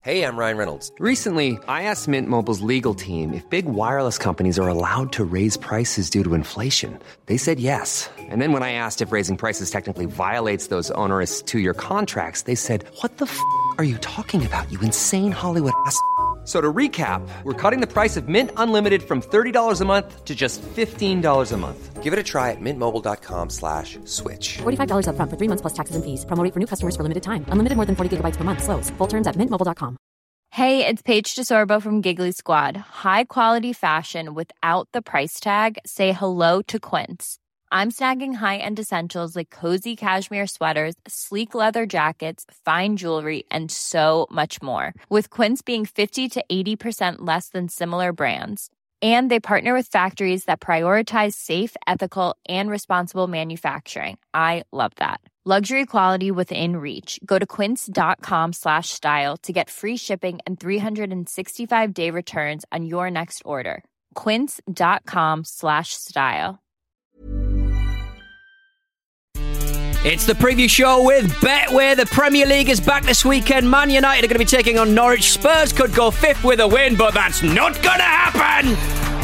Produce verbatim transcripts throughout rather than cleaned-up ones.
Hey, I'm Ryan Reynolds. Recently, I asked Mint Mobile's legal team if big wireless companies are allowed to raise prices due to inflation. They said yes. And then when I asked if raising prices technically violates those onerous two-year contracts, they said, what the f*** are you talking about, you insane Hollywood ass f- So to recap, we're cutting the price of Mint Unlimited from thirty dollars a month to just fifteen dollars a month. Give it a try at mintmobile.com slash switch. forty-five dollars up front for three months plus taxes and fees. Promo rate for new customers for limited time. Unlimited more than forty gigabytes per month. Slows full terms at mint mobile dot com. Hey, it's Paige DeSorbo from Giggly Squad. High quality fashion without the price tag. Say hello to Quince. I'm snagging high-end essentials like cozy cashmere sweaters, sleek leather jackets, fine jewelry, and so much more. With Quince being fifty to eighty percent less than similar brands. And they partner with factories that prioritize safe, ethical, and responsible manufacturing. I love that. Luxury quality within reach. Go to quince.com slash style to get free shipping and three sixty-five day returns on your next order. Quince.com slash style. It's the preview show with Betway. The Premier League is back this weekend. Man United are going to be taking on Norwich. Spurs could go fifth with a win, but that's not going to happen.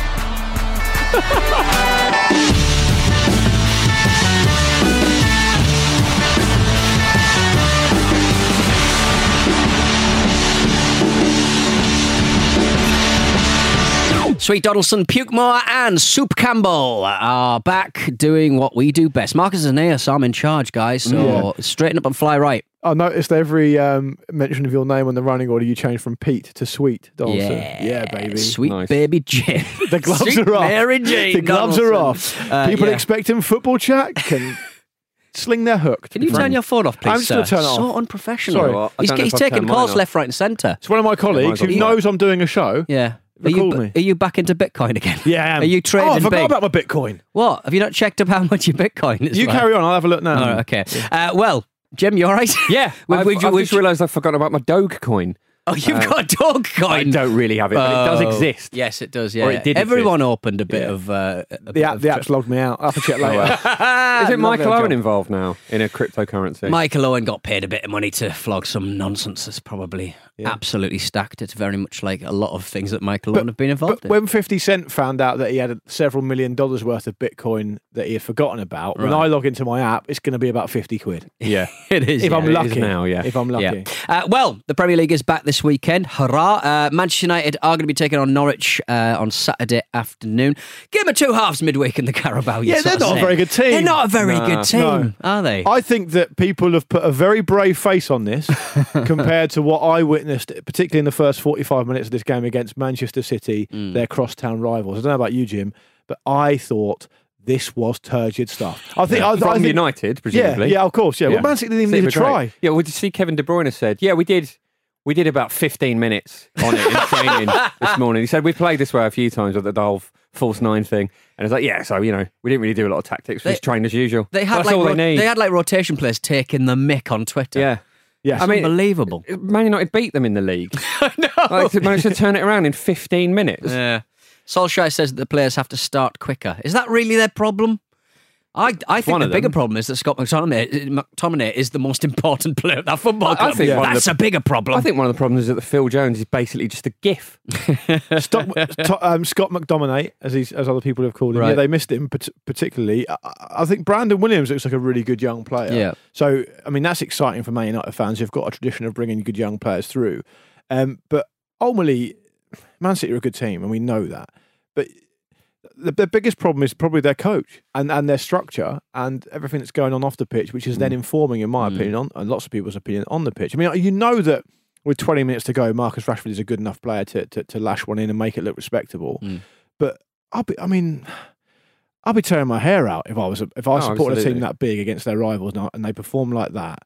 Sweet Donaldson, Pukemore and Soup Campbell are back doing what we do best. Marcus Aeneas, so I'm in charge, guys, so yeah. Straighten up and fly right. I noticed every um, mention of your name on the running order, you changed from Pete to Sweet Donaldson. Yeah, yeah baby. Sweet nice. baby Jane. The gloves Sweet are off. Mary Jane the gloves Donaldson. are off. Uh, People yeah. expecting football chat can sling their hook. Can you turn your phone off, please, I'm just going to turn it off. So unprofessional. Sorry. Well, he's he's taking calls left, right and centre. It's one of my colleagues who knows I'm doing a show. Yeah. Are you, you, are you back into Bitcoin again? Yeah, I am. Are you trading Oh, I forgot big? about my Bitcoin. What? Have you not checked up how much your Bitcoin is? You like? carry on, I'll have a look now. Oh, okay. Uh, well, Jim, you all right? Yeah. We've, I've, we've, I've we've, just realised I forgot about my Dogecoin. Oh, you've Uh, got a Dogecoin. I don't really have it, but it does Oh, exist. Yes, it does. Yeah, Or it did Everyone exist. opened a bit Yeah. of uh, a The, bit app, of the app's logged me out. I'll have to check later. Is it Michael Lovely Owen job. involved now in a cryptocurrency? Michael Owen got paid a bit of money to flog some nonsense that's probably Yeah. absolutely stacked. It's very much like a lot of things that Michael But- Owen have been involved But in. when fifty Cent found out that he had several million dollars worth of Bitcoin that he had forgotten about, when Right. I log into my app, it's going to be about fifty quid. Yeah. It is. If yeah. I'm it lucky. is now, yeah. If I'm lucky. Yeah. Uh, well, the Premier League is back this weekend. Hurrah. Uh, Manchester United are going to be taking on Norwich uh, on Saturday afternoon. Game of two halves midweek in the Carabao. you Yeah, sort they're of not a say. very good team. They're not a very Nah. good team, No. are they? I think that people have put a very brave face on this compared to what I witnessed, particularly in the first forty-five minutes of this game against Manchester City, Mm. their crosstown rivals. I don't know about you, Jim, but I thought this was turgid stuff. I think I, From I think, United, Yeah, presumably. yeah, of course, yeah. Yeah. Well, Man City didn't even City need to were great. try. Yeah, well, did you see Kevin De Bruyne said, yeah, we did we did about fifteen minutes on it in training this morning. He said, we played this way a few times with the whole false nine thing. And it's like, yeah, so, you know, we didn't really do a lot of tactics. We They- just trained as usual. They had That's like all ro- they need. they had like rotation players taking the mick on Twitter. yeah. Yes. I mean, Unbelievable. Man United beat them in the league. no. Like, they managed to turn it around in fifteen minutes. Yeah. Solskjaer says that the players have to start quicker. Is that really their problem? I, I think one the of bigger them. problem is that Scott McTominay, McTominay is the most important player at that football I- I club. think one of That's the- a bigger problem. I think one of the problems is that Phil Jones is basically just a gif. Stop, to, um, Scott McDominay, as he's, as other people have called him. Right. Yeah, they missed him pat- particularly. I, I think Brandon Williams looks like a really good young player. Yeah. So, I mean, that's exciting for Man United fans who've got a tradition of bringing good young players through. Um, but ultimately, Man City are a good team, and we know that. But the, the biggest problem is probably their coach and, and their structure and everything that's going on off the pitch, which is then informing, in my Mm. opinion, on, and lots of people's opinion, on the pitch. I mean, you know that with twenty minutes to go, Marcus Rashford is a good enough player to, to, to lash one in and make it look respectable. Mm. But I'll be, I mean, I'll be tearing my hair out if I was a, if I Oh, supported a team absolutely. that big against their rivals and, and they perform like that.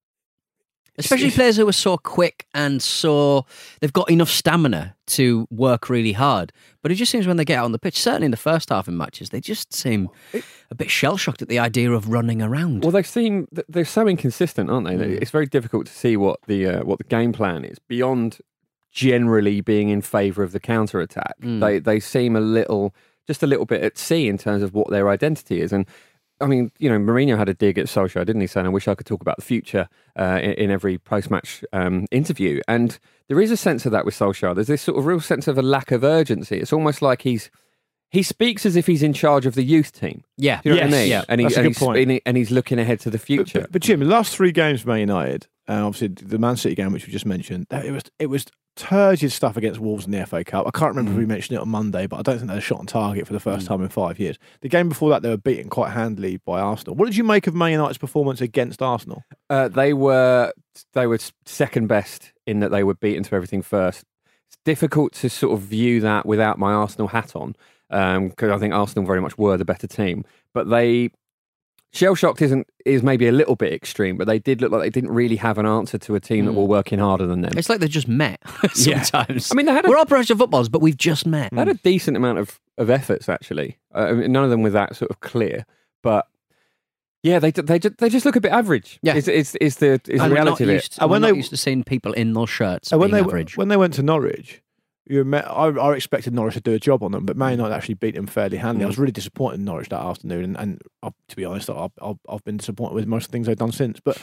Especially players who are so quick and so they've got enough stamina to work really hard. But it just seems when they get out on the pitch, certainly in the first half in matches, they just seem a bit shell-shocked at the idea of running around. Well, they seem they're so inconsistent, aren't they? Mm. It's very difficult to see what the uh, what the game plan is beyond generally being in favour of the counter attack. Mm. They they seem a little just a little bit at sea in terms of what their identity is. And I mean, you know, Mourinho had a dig at Solskjaer, didn't he? Saying, I wish I could talk about the future uh, in, in every post-match um, interview. And there is a sense of that with Solskjaer. There's this sort of real sense of a lack of urgency. It's almost like he's he speaks as if he's in charge of the youth team. Yeah. You know Yes. what I mean? Yeah. And, he, That's a and, good he's, point. and, he, and he's looking ahead to the But, future. but, but Jim, the last three games for Man United, uh, obviously the Man City game, which we just mentioned, that- it was it was turgid stuff against Wolves in the F A Cup. I can't remember if we mentioned it on Monday, but I don't think they had a shot on target for the first time in five years. The game before that, they were beaten quite handily by Arsenal. What did you make of Man United's performance against Arsenal? Uh, they were they were second best in that they were beaten to everything first. It's difficult to sort of view that without my Arsenal hat on, because I think Arsenal very much were the better team. But they shell shocked isn't is maybe a little bit extreme, but they did look like they didn't really have an answer to a team that were working harder than them. It's like they just met Yeah. sometimes. I mean, they had a- We're all professional footballers, but we've just met. They had a decent amount of, of efforts actually. Uh, I mean, none of them were that sort of clear, but. Yeah, they they just, they just look a bit average. Yeah. is is is the is the And we're not reality of it. used to, And we're when not they- used to seeing people in those shirts And when being they average. when they went to Norwich, you met, I, I expected Norwich to do a job on them, but Man United actually beat them fairly handily. I was really disappointed in Norwich that afternoon, and, and I, to be honest, I've, I've I've been disappointed with most of the things they've done since. But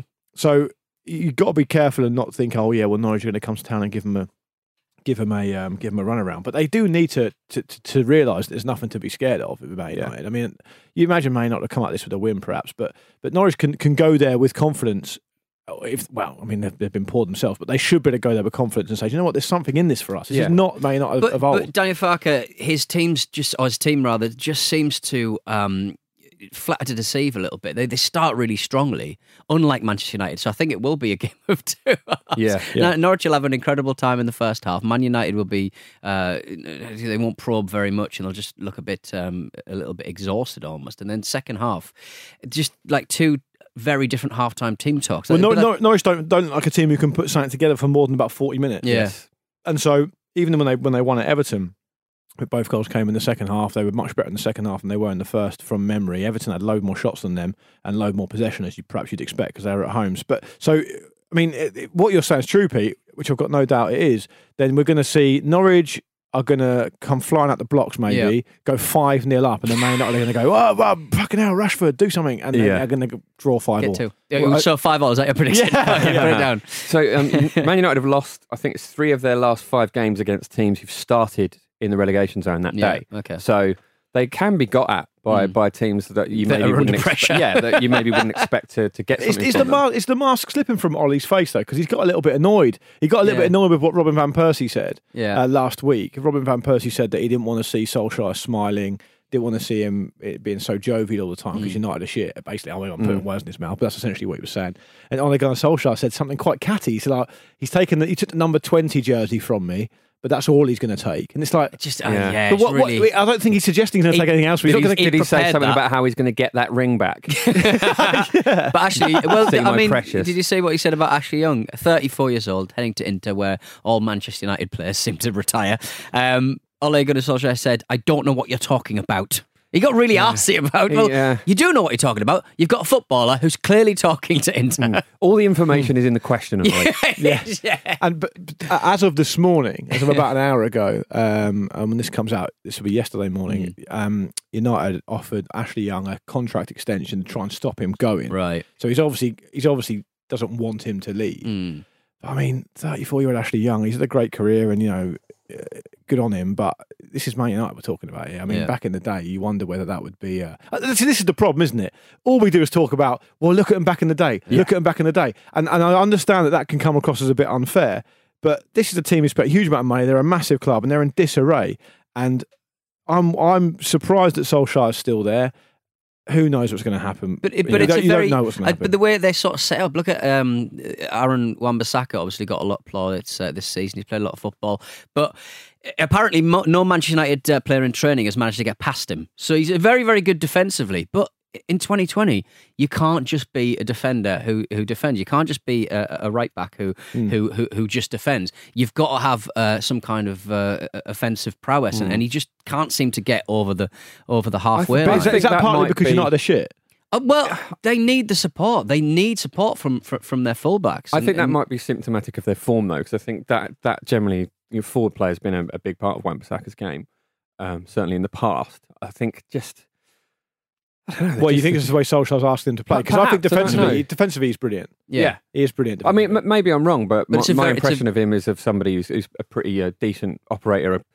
so you've got to be careful and not think, oh yeah, well Norwich are going to come to town and give them a give them a um, give them a run around. But they do need to to, to, to realise there's nothing to be scared of with Man United. Yeah. I mean, you imagine Man United to come at this with a win, perhaps, but but Norwich can can go there with confidence. If well, I mean they've, they've been poor themselves, but they should be able to go there with confidence and say, you know what, there's something in this for us. This Yeah. is not Man United but, of old. but Daniel Farke, his team's just, or his team rather, just seems to um, flatter to deceive a little bit. They they start really strongly, unlike Manchester United. So I think it will be a game of two. Yeah. Now, Norwich will have an incredible time in the first half. Man United will be, uh, they won't probe very much, and they'll just look a bit, um, a little bit exhausted almost. And then second half, just like two very different halftime team talks. Well, It'll Nor- be like- Nor- Norwich don't don't look like a team who can put something together for more than about forty minutes. Yeah. Yes. And so even when they when they won at Everton, but both goals came in the second half. They were much better in the second half than they were in the first from memory. Everton had a load more shots than them and load more possession, as you perhaps you'd expect because they were at homes. But so I mean, it, it- what you're saying is true, Pete, which I've got no doubt it is. Then we're going to see Norwich are going to come flying out the blocks, maybe go five nil up, and then Man United are going to go, oh, oh, fucking hell, Rashford, do something, and then Yeah. they're going to draw five Get all. two. Well, I- so five all, is that your prediction? Yeah. Put it down. So um, Man United have lost, I think it's three of their last five games against teams who've started in the relegation zone that Yeah, day. okay. So they can be got at by, Mm. by teams that you That maybe are wouldn't under expect. pressure. Yeah, that you maybe wouldn't expect to, to get Is, something is the from them. ma- is the mask slipping from Ollie's face though? Because he's got a little bit annoyed. He got a little Yeah. bit annoyed with what Robin van Persie said Yeah. uh, last week. Robin van Persie said that he didn't want to see Solskjaer smiling, didn't want to see him it being so jovial all the time because Mm. United are shit. Basically, I mean, I'm putting words in his mouth, but that's essentially what he was saying. And Ole Gunnar Solskjaer said something quite catty. He said, like, he's taken the, he took the number twenty jersey from me, but that's all he's going to take. And it's like, Just, uh, Yeah. yeah, but it's what, what, really... I don't think he's suggesting he's going to take anything else. But he's Did, not he, going did to he say prepared something that. about how he's going to get that ring back? But actually, well, See I my mean, precious. did you see what he said about Ashley Young? thirty-four years old, heading to Inter, where all Manchester United players seem to retire. Um, Ole Gunnar Solskjaer said, "I don't know what you're talking about." He got really arsy about. Well, Yeah. you do know what you're talking about. You've got a footballer who's clearly talking to Inter. All the information is in the question. Like. yeah. yeah. And but, but as of this morning, as of about an hour ago, um, and when this comes out, this will be yesterday morning. Um, United offered Ashley Young a contract extension to try and stop him going. Right. So he's obviously he's obviously doesn't want him to leave. Mm. I mean, thirty-four year old Ashley Young, he's had a great career, and you know, uh, good on him. But this is Man United we're talking about here. I mean, Yeah. back in the day, you wonder whether that would be. Uh, uh, this, this is the problem, isn't it? All we do is talk about, well, look at him back in the day. Look at him back in the day, and and I understand that that can come across as a bit unfair. But this is a team who spent a huge amount of money. They're a massive club, and they're in disarray. And I'm I'm surprised that Solskjaer's still there. Who knows what's going to happen? But, it, You but know, it's you a don't- very, you don't know what's going to uh, happen. but the way they're sort of set up. Look at um, Aaron Wan-Bissaka. Obviously, got a lot of plaudits uh, this season. He's played a lot of football, but apparently, mo- no Manchester United uh, player in training has managed to get past him. So he's very, very good defensively. But in twenty twenty, you can't just be a defender who who defends. You can't just be a, a right back who, Hmm. who who who just defends. You've got to have uh, some kind of uh, offensive prowess, and, and he just can't seem to get over the over the halfway but But line. is that, think is that that partly might because be- United are shit? Uh, well, they need the support. They need support from from, from their fullbacks. I And- think that and- might be symptomatic of their form, though, because I think that that generally, you know, forward play has been a, a big part of Wan-Bissaka's game, um, certainly in the past. I think just Well, you think this is the way Solskjaer's asked him to play? Because I think Perhaps, I don't defensively, know. defensively he's brilliant. Yeah. He is brilliant. I mean, defensively. m- maybe I'm wrong, but, But my, it's a my very- it's a- impression of him is of somebody who's, who's a pretty uh, decent operator at,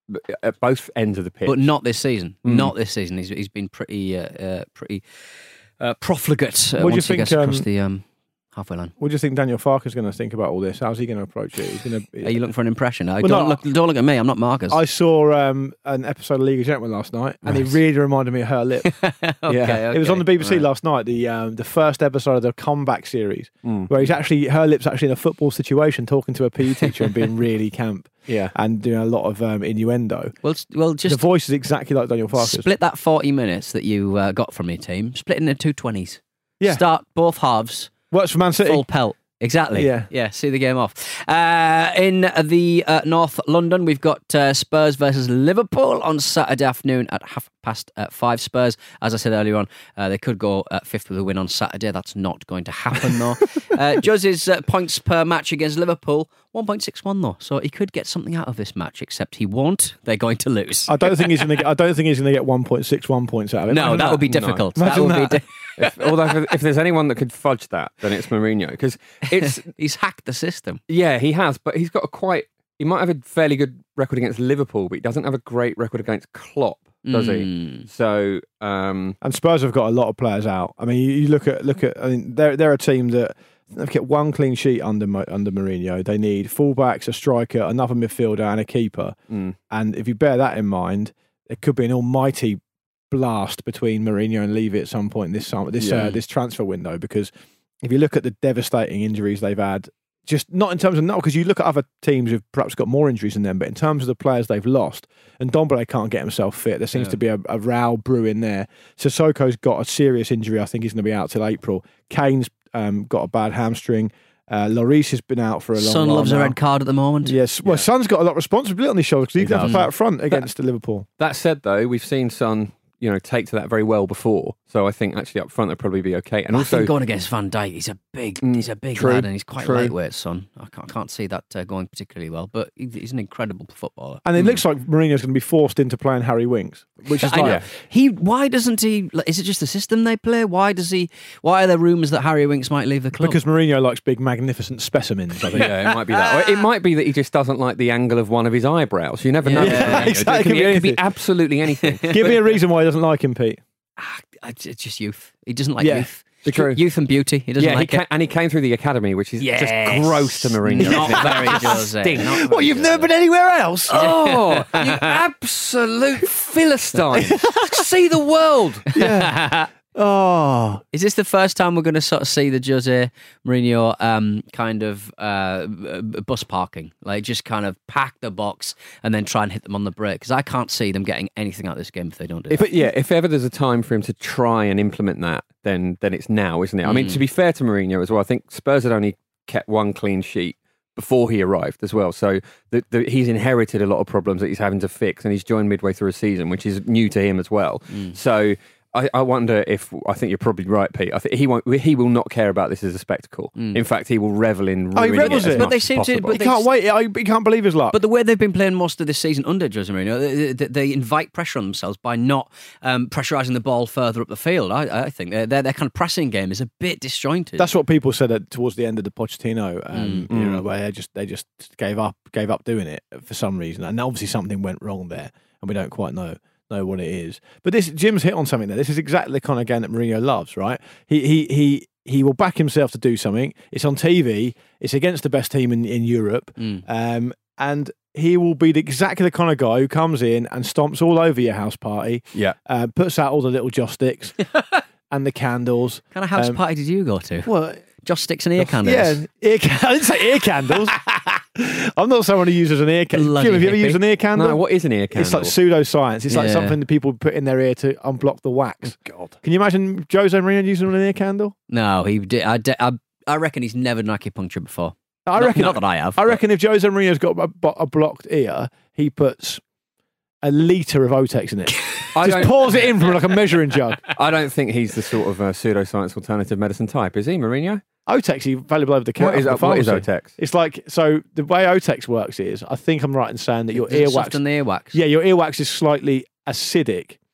at both ends of the pitch. But not this season. Mm. Not this season. He's he's been pretty uh, uh, pretty uh, profligate uh, What do you once he think, gets across um, the um, halfway line. what do you think Daniel Farker's going to think about all this? How's he going to approach it? He's going Are to. you looking for an impression? I Well, don't no, look. Don't look at me. I'm not Marcus. I saw um, an episode of League of Gentlemen last night, and it Right. really reminded me of Her Lip. okay, Yeah. It was on the B B C right. last night, the um, the first episode of the comeback series, Mm. where he's actually Her Lip's actually in a football situation, talking to a P E teacher and being really camp yeah. and doing a lot of um, innuendo. Well, s- well, The just voice is exactly like Daniel Farker's. split that forty minutes that you uh, got from your team. Split it into two twenties. Yeah. Start both halves. Works for Man City. Full pelt. Exactly. Yeah. Yeah. See the game off. Uh, in the uh, North London, we've got uh, Spurs versus Liverpool on Saturday afternoon at half past uh, five. Spurs, as I said earlier on, uh, they could go uh, fifth with a win on Saturday. That's not going to happen though. uh, Juz's uh, points per match against Liverpool, one point six one though. So he could get something out of this match, except he won't. They're going to lose. I don't think he's going to. get I don't think he's going to get one point six one points out of it. no, Imagine that would be No. difficult. That Imagine would that. be. Di- if, although if, if there's anyone that could fudge that, then it's Mourinho. Because it's, He's hacked the system. yeah, he has, but he's got a quite, he might have a fairly good record against Liverpool, but he doesn't have a great record against Klopp, does he? Mm. So, um, And Spurs have got a lot of players out. I mean, you, you look at look at. I mean, they're they're a team that they've kept one clean sheet under Mo- under Mourinho. They need fullbacks, a striker, another midfielder, and a keeper. mm, And if you bear that in mind, there could be an almighty blast between Mourinho and Levy at some point this summer, this Yeah. uh, this transfer window. Because if you look at the devastating injuries they've had, just not in terms of not because you look at other teams who've perhaps got more injuries than them, but in terms of the players they've lost, and Ndombele can't get himself fit. There seems Yeah. to be a, a row brewing there. Sissoko's got a serious injury. I think he's going to be out till April. Kane's um, got a bad hamstring. Uh, Lloris has been out for a long Son while loves a now. red card at the moment. Yes, well, Son's got a lot of responsibility on his shoulders because he He didn't have to does. play up front against the Liverpool. that said, though, we've seen Son, you know, take to that very well before. So I think actually up front they'll probably be okay. And I also, think going against Van Dijk, he's a big, Mm, he's a big true, lad, and he's quite true. lightweight. Son, I can't, I can't see that uh, going particularly well, but he- he's an incredible footballer. And it looks like Mourinho's going to be forced into playing Harry Winks, which is I know. like, He, why doesn't he? like, Is it just the system they play? Why does he? Why are there rumours that Harry Winks might leave the club? because Mourinho likes big, magnificent specimens, I think. yeah, it might be that. Or it might be that he just doesn't like the angle of one of his eyebrows. You never know. Yeah, Mourinho. exactly. It could be, it could be Anything. absolutely anything. Give me a reason why he doesn't like him, Pete. Ah, it's it's just youth. He doesn't like Yeah, youth. it's true. Youth and beauty. He doesn't yeah, he like ca- it. and he came through the academy, which is Yes. just gross to Mourinho. Not isn't it? very Jose. Stink. Not very What, you've Jose. never been anywhere else? Oh, you absolute Philistine. See the world. Oh, Is this the first time we're going to sort of see the Jose Mourinho um, kind of uh, b- b- bus parking? Like just kind of pack the box and then try and hit them on the brake? Because I can't see them getting anything out of this game if they don't do If that. it, yeah, if ever there's a time for him to try and implement that, then then it's now, isn't it? I mean, to be fair to Mourinho as well, I think Spurs had only kept one clean sheet before he arrived as well. So the, the, he's inherited a lot of problems that he's having to fix, and he's joined midway through a season, which is new to him as well. So I, I wonder if I think you're probably right, Pete. I think he won't. He will not care about this as a spectacle. In fact, he will revel in. Oh, he ruining revels it as in it. But much they as seem to- possible. but he they- can't wait. I, he can't believe his luck. But the way they've been playing most of this season under Jose Mourinho, they, they, they invite pressure on themselves by not um, pressurising the ball further up the field. I, I think their, their their kind of pressing game is a bit disjointed. That's what people said at, towards the end of the Pochettino, um, Mm. you know, where they just they just gave up gave up doing it for some reason, and obviously something went wrong there, and we don't quite know know what it is. But this Jim's hit on something there. This is exactly the kind of game that Mourinho loves, right? He he he he will back himself to do something. It's on T V. It's against the best team in in Europe, Mm. um, and he will be the, exactly the kind of guy who comes in and stomps all over your house party. Yeah. uh, puts out all the little joss sticks and the candles. kind of house um, party did you go to? Well, Just sticks and ear candles. yeah, ear can- I didn't say ear candles. I'm not someone who uses an ear candle. Bloody Jim, have you ever hippie. used an ear candle? No, what is an ear candle? It's like pseudoscience. It's like Yeah. something that people put in their ear to unblock the wax. God. Can you imagine Jose Mourinho using an ear candle? No, he did. I, did- I, I reckon he's never done acupuncture before. I Not- reckon. Not that I have. I but- reckon if Jose Mourinho's got a, bo- a blocked ear, he puts a litre of Otex in it. I Just don't- pours it in from like a measuring jug. I don't think he's the sort of uh, pseudoscience alternative medicine type, is he, Mourinho? Otex, he valuable over the counter. What is, at the what is pharmacy. Otex? It's like, so the way Otex works is, I think I'm right in saying that your Does it earwax. soften the earwax. Yeah, your earwax is slightly acidic.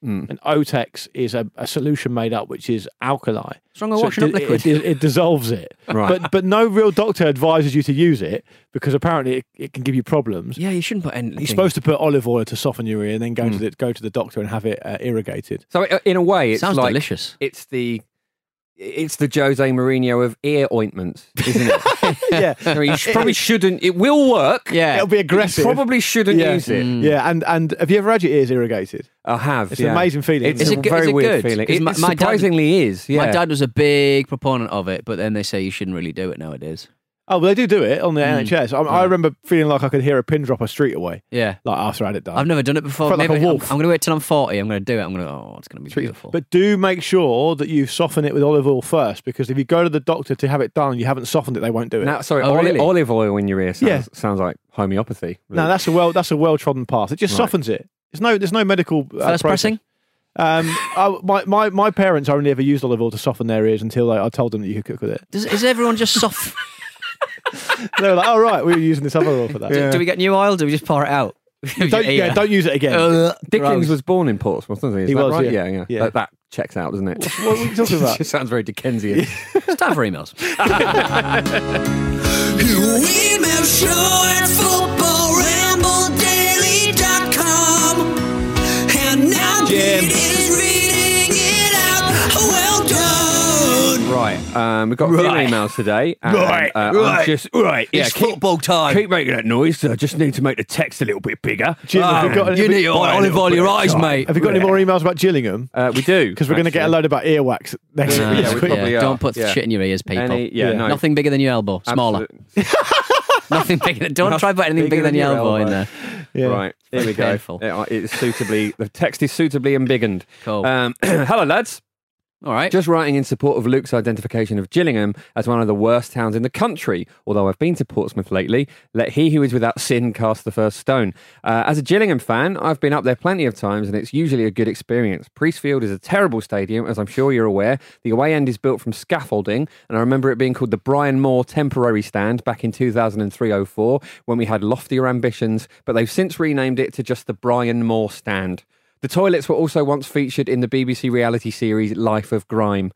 Mm. and Otex is a, a solution made up which is alkali. What's wrong with So washing it, up liquid? It, it, it dissolves it, Right. but but no real doctor advises you to use it because apparently it, it can give you problems. Yeah, you shouldn't put anything. You're supposed to put olive oil to soften your ear, and then go Mm. to the go to the doctor and have it uh, irrigated. So uh, in a way, it's Sounds like delicious. it's the it's the Jose Mourinho of ear ointments, isn't it? Yeah, I mean, you sh- probably shouldn't. It will work. Yeah. it'll be aggressive. You probably shouldn't Yeah. use it. Mm. Yeah, and and have you ever had your ears irrigated? I have. It's yeah. an amazing feeling. It's Is a it good- very is it weird good? feeling. 'Cause It, my- it my dad- surprisingly is. Yeah. My dad was a big proponent of it, but then they say you shouldn't really do it nowadays. Oh, well, they do do it on the Mm. N H S. I, I remember feeling like I could hear a pin drop a street away, Yeah. like after I had it done. I've never done it before. Felt like Maybe a I'm, wolf. I'm going to wait till I'm forty. I'm going to do it. I'm going to, oh, it's going to be beautiful. But do make sure that you soften it with olive oil first, because if you go to the doctor to have it done and you haven't softened it, they won't do it. Now, sorry, Oh, oli- really? olive oil in your ear sounds, Yeah. sounds like homeopathy. no, that's a well that's a well trodden path. It just Right. softens it. There's no there's no medical uh, First process. pressing? Um, I, my, my my parents only ever used olive oil to soften their ears until I, I told them that you could cook with it. Does, is everyone just soft? They were like, "Oh right, we were using this other oil for that." do, do we get new oil? Do we just pour it out? Don't, yeah, don't use it again. Uh, Dickens gross. was born in Portsmouth, wasn't he? Is He that was, right? yeah. Yeah, yeah. Yeah. That, that checks out, doesn't it? What are you talking about? It just sounds very Dickensian. It's time for emails. Email show at football ramble daily dot com. And now Jim is reading it out. Well done. Right. Um, we've got a Right. few emails today. And, Right. Uh, I'm Right. just, right. Yeah, It's keep, football time. Keep making that noise. I just need to make the text a little bit bigger. Jim, have you got any- you need to Buy a olive little oil bit your of eyes, time. mate. Have you got any more emails about Gillingham? Uh, we do. Because we're going to get a load about earwax next Uh, week. Yeah, we probably yeah, are. don't put Yeah. shit in your ears, people. Any, yeah, Yeah. no. Nothing bigger than your elbow. Smaller. Absolute- Nothing bigger. Than, don't try put anything bigger than your elbow in there. Yeah. Right, here we go. Painful. It- it's suitably, the text is suitably embiggened. Cool. Um, hello, lads. All right. Just writing in support of Luke's identification of Gillingham as one of the worst towns in the country. Although I've been to Portsmouth lately, let he who is without sin cast the first stone. Uh, as a Gillingham fan, I've been up there plenty of times and it's usually a good experience. Priestfield is a terrible stadium, as I'm sure you're aware. The away end is built from scaffolding, and I remember it being called the Brian Moore Temporary Stand back in two thousand three oh four when we had loftier ambitions, but they've since renamed it to just the Brian Moore Stand. The toilets were also once featured in the B B C reality series Life of Grime.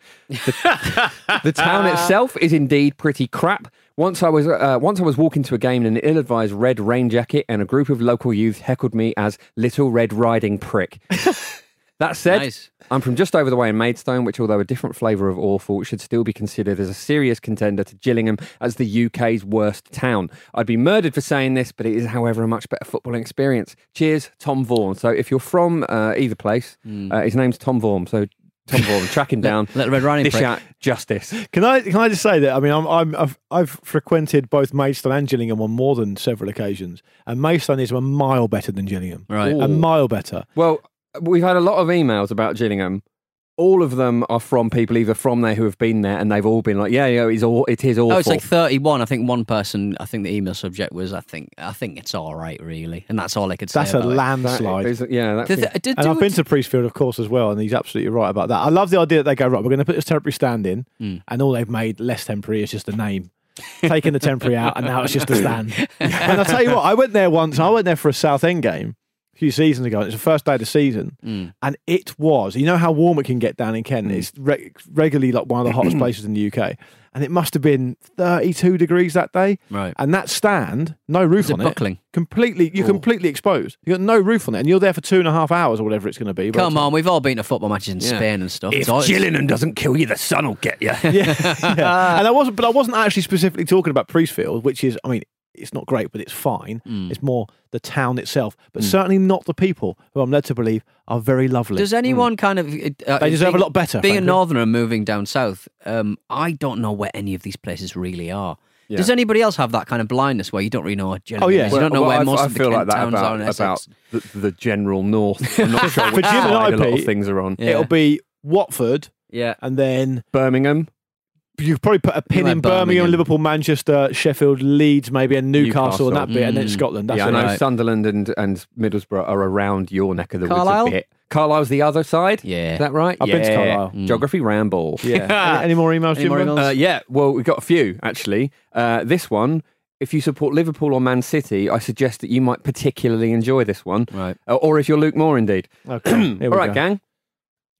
The, the town itself is indeed pretty crap. Once I was uh, once I was walking to a game in an ill-advised red rain jacket, and a group of local youth heckled me as Little Red Riding Prick. That said, Nice. I'm from just over the way in Maidstone, which, although a different flavour of awful, should still be considered as a serious contender to Gillingham as the U K's worst town. I'd be murdered for saying this, but it is, however, a much better footballing experience. Cheers, Tom Vaughan. So if you're from uh, either place, uh, his name's Tom Vaughan. So Tom Vaughan, track him down, Little Red Riding dish Prick. out justice. Can I can I just say that I mean I'm, I'm I've I've frequented both Maidstone and Gillingham on more than several occasions, and Maidstone is a mile better than Gillingham. Right. Ooh. A mile better. Well, we've had a lot of emails about Gillingham. All of them are from people either from there who have been there, and they've all been like, "Yeah, yeah, it's all, it is awful." Oh, it's like thirty-one. I think one person, I think the email subject was, I think I think it's all right, really. And that's all I could say That's a about it. That landslide. is- yeah, that's Did, they- did, And do I've been it- to Priestfield, of course, as well, and he's absolutely right about that. I love the idea that they go, right, we're going to put this temporary stand in, Mm. and all they've made less temporary is just a name. Taking the temporary out, and now it's just a stand. And I'll tell you what, I went there once, I went there for a Southend game a few seasons ago. It was the first day of the season, Mm. and it was, you know how warm it can get down in Kent? It's re- regularly like one of the hottest places in the U K. And it must have been thirty-two degrees that day. Right. And that stand, no roof Is it on buckling? it. Completely, you're completely exposed. You've got no roof on it, and you're there for two and a half hours or whatever it's going to be. by the Come time- on, we've all been to football matches in Yeah. Spain and stuff. If It's always- Gillingham doesn't kill you, the sun will get you. yeah, yeah. And I wasn't, but I wasn't actually specifically talking about Priestfield, which is, I mean, it's not great, but it's fine. Mm. It's more the town itself, but certainly not the people who I'm led to believe are very lovely. Does anyone kind of? Uh, They deserve being- a lot better, Being a frankly. northerner and moving down south, um, I don't know where any of these places really are. Yeah. Does anybody else have that kind of blindness where you don't really know what Gillingham Oh, yeah. is? You don't know Well, where I, most I of the feel Kent like that towns about, are in Essex. about the, the general north. I'm not sure For which Jim and side I, a lot of Pete, things are on. Yeah. It'll be Watford, Yeah. and then Birmingham, you could probably put a pin like in Birmingham, Birmingham. Liverpool, Manchester, Sheffield, Leeds, maybe, and Newcastle, Newcastle. and that bit, and then Mm. Scotland. That's yeah, I it. know Right. Sunderland and, and Middlesbrough are around your neck of the Carlisle? woods a bit. Carlisle's the other side? Yeah. Is that right? I've yeah. been to Carlisle. Mm. Geography ramble. Yeah. any, any more emails, Any Jim? more emails? Uh, yeah, well, we've got a few, actually. Uh, this one, if you support Liverpool or Man City, I suggest that you might particularly enjoy this one. Right. Uh, or if you're Luke Moore, indeed. Okay. Here we All right, go. gang.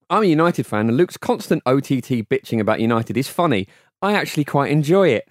I'm a United fan, and Luke's constant O T T bitching about United is funny. I actually quite enjoy it.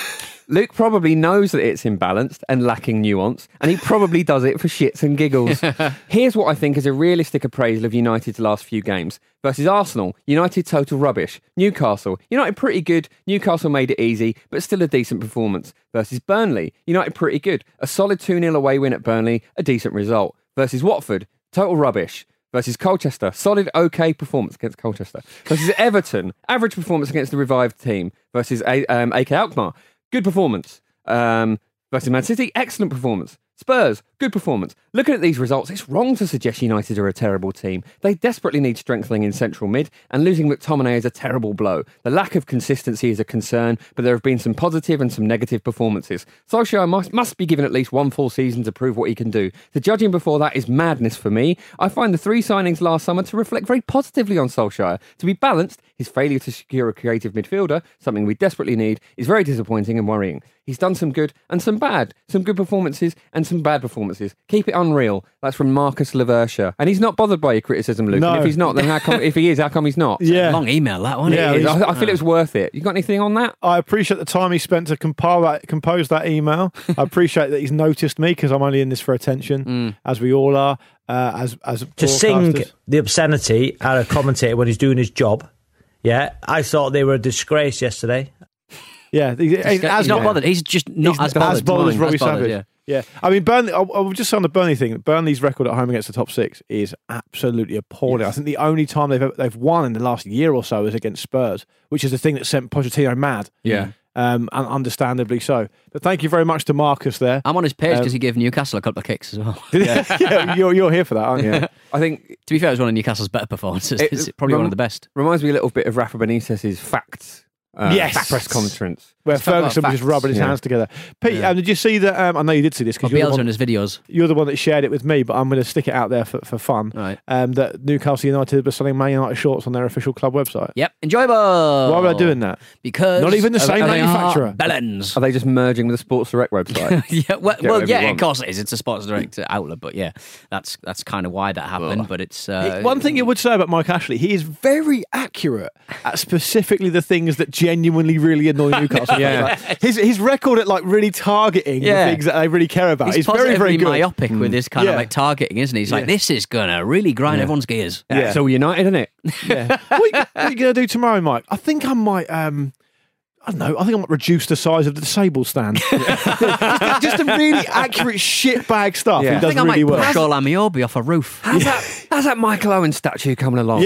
Luke probably knows that it's imbalanced and lacking nuance, and he probably does it for shits and giggles. Here's what I think is a realistic appraisal of United's last few games. Versus Arsenal, United total rubbish. Newcastle, United pretty good. Newcastle made it easy, but still a decent performance. Versus Burnley, United pretty good. A solid two nil away win at Burnley, a decent result. Versus Watford, total rubbish. Versus Colchester, solid okay performance against Colchester. Versus Everton, average performance against the revived team. Versus A- um, A K Alkmaar, good performance. Um, versus Man City, excellent performance. Spurs, good performance. Looking at these results, it's wrong to suggest United are a terrible team. They desperately need strengthening in central mid, and losing McTominay is a terrible blow. The lack of consistency is a concern, but there have been some positive and some negative performances. Solskjaer must, must be given at least one full season to prove what he can do. To judge him before that is madness for me. I find the three signings last summer to reflect very positively on Solskjaer. To be balanced, his failure to secure a creative midfielder, something we desperately need, is very disappointing and worrying. He's done some good and some bad. Some good performances and some bad performances. Keep it unreal. That's from Marcus Laversha. And he's not bothered by your criticism, Luke. No. And if he's not, then how come, if he is, how come he's not? Yeah. Long email, that one. Yeah, It is. he's- I, I feel it was worth it. You got anything on that? I appreciate the time he spent to compile that, compose that email. I appreciate that he's noticed me because I'm only in this for attention, Mm. as we all are. Uh, as as To sing broadcasters. the obscenity at a commentator when he's doing his job. Yeah, I thought they were a disgrace yesterday. Yeah, he- He's, as he's not yeah. bothered. He's just not He's as bothered. as bothered as Robbie Savage. yeah. Yeah, I mean, Burnley. I, I will just say on the Burnley thing. Burnley's record at home against the top six is absolutely appalling. I think the only time they've ever- they've won in the last year or so is against Spurs, which is the thing that sent Pochettino mad. Yeah. um, and understandably so. But thank you very much to Marcus there. I'm on his page because Um, he gave Newcastle a couple of kicks as well. yeah, you're you're here for that, aren't you? I think, To be fair, it was one of Newcastle's better performances. It- It's probably one of the best. reminds me a little bit of Rafa Benitez's facts. Uh, Yes. press conference. Where Let's talk about Ferguson was just facts. rubbing his Yeah. hands together. Pete, um, did you see that? Um, I know you did see this Well, because you're, the Bielsa one- in his videos. you're the one that shared it with me, but I'm going to stick it out there for, for fun. Right. Um, that Newcastle United were selling Man United shorts on their official club website. Yep, enjoyable. Why were they doing that? Because Not even the same they are manufacturer. Bellens. Are they just merging with the Sports Direct website? yeah, well, Get well whatever you yeah, of want. course it is. It's a Sports Direct outlet, but yeah, that's that's kind of why that happened. But it's uh, One thing you would say about Mike Ashley, he is very accurate at specifically the things that genuinely really annoy Newcastle. Yeah. Like, his his record at like really targeting Yeah. the things that they really care about he's is very positively very good. myopic with his kind Yeah. of like targeting, isn't he? He's like, Yeah. this is gonna really grind everyone's gears. Yeah. It's all United, isn't it? Yeah. what, are you, what are you going to do tomorrow, Mike? I think I might. Um, I don't know. I think I might reduce the size of the disabled stand. just, just a really accurate shitbag stuff. Yeah. He I does I think I really might well. push all Amiobi off a roof. How's that? How's that Michael Owen statue coming along?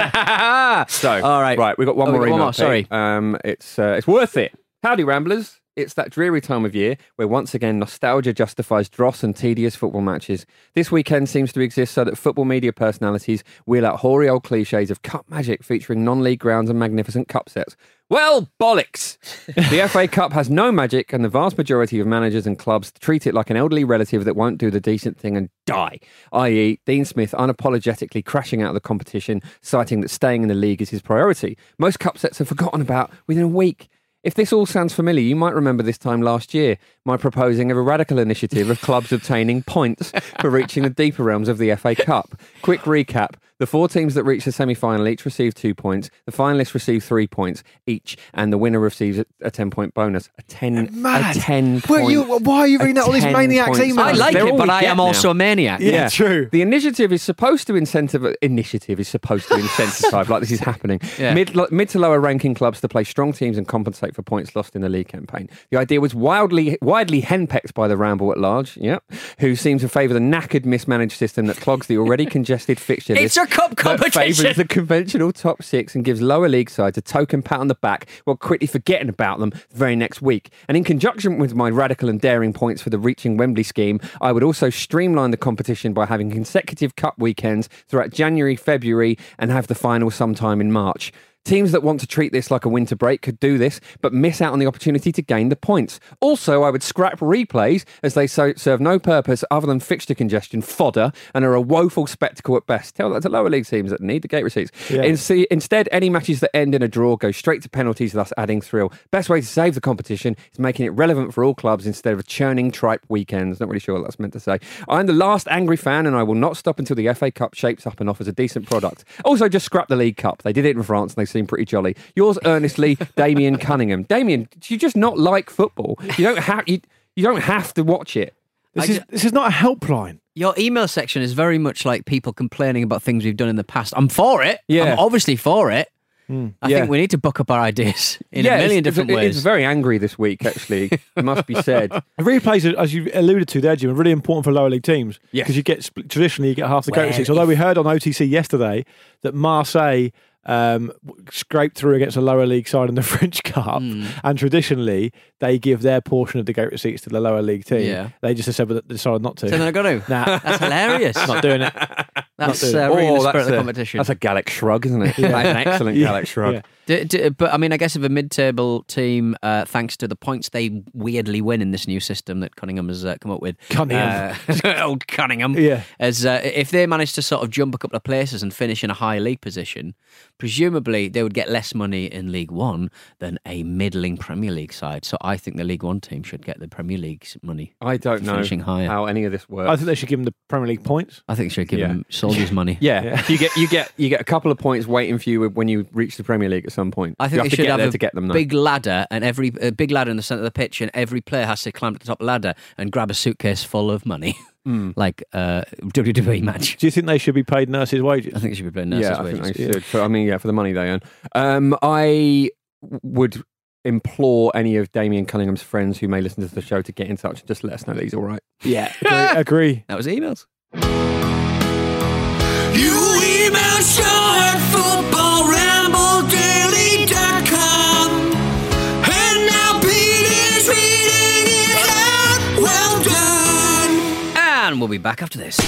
so, All right. right, we've got one Oh, more we've got one email. more, sorry. Pete. um, it's uh, it's worth it. Howdy, Ramblers. It's that dreary time of year where once again nostalgia justifies dross and tedious football matches. This weekend seems to exist so that football media personalities wheel out hoary old cliches of cup magic featuring non-league grounds and magnificent cup sets. Well, bollocks! The F A Cup has no magic, and the vast majority of managers and clubs treat it like an elderly relative that won't do the decent thing and die, that is. Dean Smith unapologetically crashing out of the competition, citing that staying in the league is his priority. Most cup sets are forgotten about within a week. If this all sounds familiar, you might remember this time last year, my proposing of a radical initiative of clubs obtaining points for reaching the deeper realms of the F A Cup. Quick recap. The four teams that reach the semi-final each receive two points. The finalists receive three points each, and the winner receives a, a ten-point bonus. A ten, Mad. a ten Well, point. you- why are you reading a out all these ten maniacs' points. emails? I like They're it, all but we I get am now. also a maniac. Yeah, true. The initiative is supposed to incentive initiative is supposed to incentivize like this is happening. Yeah. Mid lo- mid to lower ranking clubs to play strong teams and compensate for points lost in the league campaign. The idea was wildly widely henpecked by the Ramble at large, yep, who seem to favour the knackered, mismanaged system that clogs the already congested fixture It's list, a cup but competition. favours the conventional top six and gives lower league sides a token pat on the back while quickly forgetting about them the very next week. And in conjunction with my radical and daring points for the Reaching Wembley scheme, I would also streamline the competition by having consecutive cup weekends throughout January, February, and have the final sometime in March. Teams that want to treat this like a winter break could do this, but miss out on the opportunity to gain the points. Also, I would scrap replays as they so serve no purpose other than fixture congestion, fodder, and are a woeful spectacle at best. Tell that to lower league teams that need the gate receipts. Yeah. In, see, instead, any matches that end in a draw go straight to penalties, thus adding thrill. Best way to save the competition is making it relevant for all clubs instead of churning tripe weekends. Not really sure what that's meant to say. I'm the last angry fan, and I will not stop until the F A Cup shapes up and offers a decent product. Also, just scrap the League Cup. They did it in France, and they seem pretty jolly. Yours earnestly, Damien Cunningham. Damien, do you just not like football? You don't have you, you don't have to watch it. This I is ju- this is not a helpline. Your email section is very much like people complaining about things we've done in the past. I'm for it. Yeah. I'm obviously for it. Mm. I Yeah. think we need to buck up our ideas in yeah, a million it's, different it's, ways. It's very angry this week, actually. It must be said. Replays, as you alluded to there, Jim, are really important for lower league teams. Yes. Because you get split- traditionally you get half the Well, gate receipts. Although we heard on O T C yesterday that Marseille um, scraped through against a lower league side in the French Cup, Mm. and traditionally they give their portion of the gate receipts to the lower league team. Yeah. They just said that they decided not to. So then I got to. Nah. That's hilarious. Not doing it. That's doing it. uh, really Oh, the spirit that's of the a- competition. That's a Gallic shrug, isn't it? Like an excellent Yeah. Gallic shrug. Yeah. D- d- but I mean, I guess if a mid-table team, uh, thanks to the points they weirdly win in this new system that Cunningham has uh, come up with, Cunningham. uh, old Cunningham, Yeah. as uh, if they manage to sort of jump a couple of places and finish in a high league position, presumably they would get less money in League One than a middling Premier League side. So I think the League One team should get the Premier League's money. I don't know Finishing higher. how any of this works. I think they should give them the Premier League points. I think they should give Yeah. them soldiers' money. Yeah, Yeah. you get you get you get a couple of points waiting for you when you reach the Premier League at some point. I think you have they to should get have there a to get them. Though. big ladder, and every a big ladder in the centre of the pitch, and every player has to climb to the top of the ladder and grab a suitcase full of money, like a W W E match. Do you think they should be paid nurses' wages? I think they should be playing nurses' yeah, I wages. think they should. For, I mean, yeah, for the money they earn. Um, I would implore any of Damien Cunningham's friends who may listen to the show to get in touch and just let us know that he's all right. Yeah, agree. agree. That was emails. You email show at football ramble daily dot com. And now Pete is reading it out. Well done. And we'll be back after this.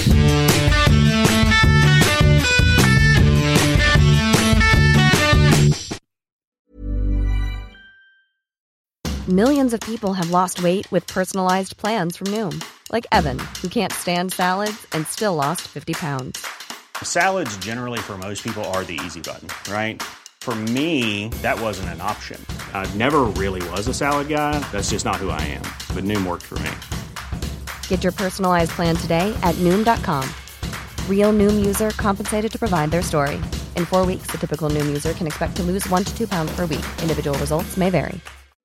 Millions of people have lost weight with personalized plans from Noom. Like Evan, who can't stand salads and still lost fifty pounds. Salads generally for most people are the easy button, right? For me, that wasn't an option. I never really was a salad guy. That's just not who I am. But Noom worked for me. Get your personalized plan today at Noom dot com. Real Noom user compensated to provide their story. In four weeks, the typical Noom user can expect to lose one to two pounds per week. Individual results may vary.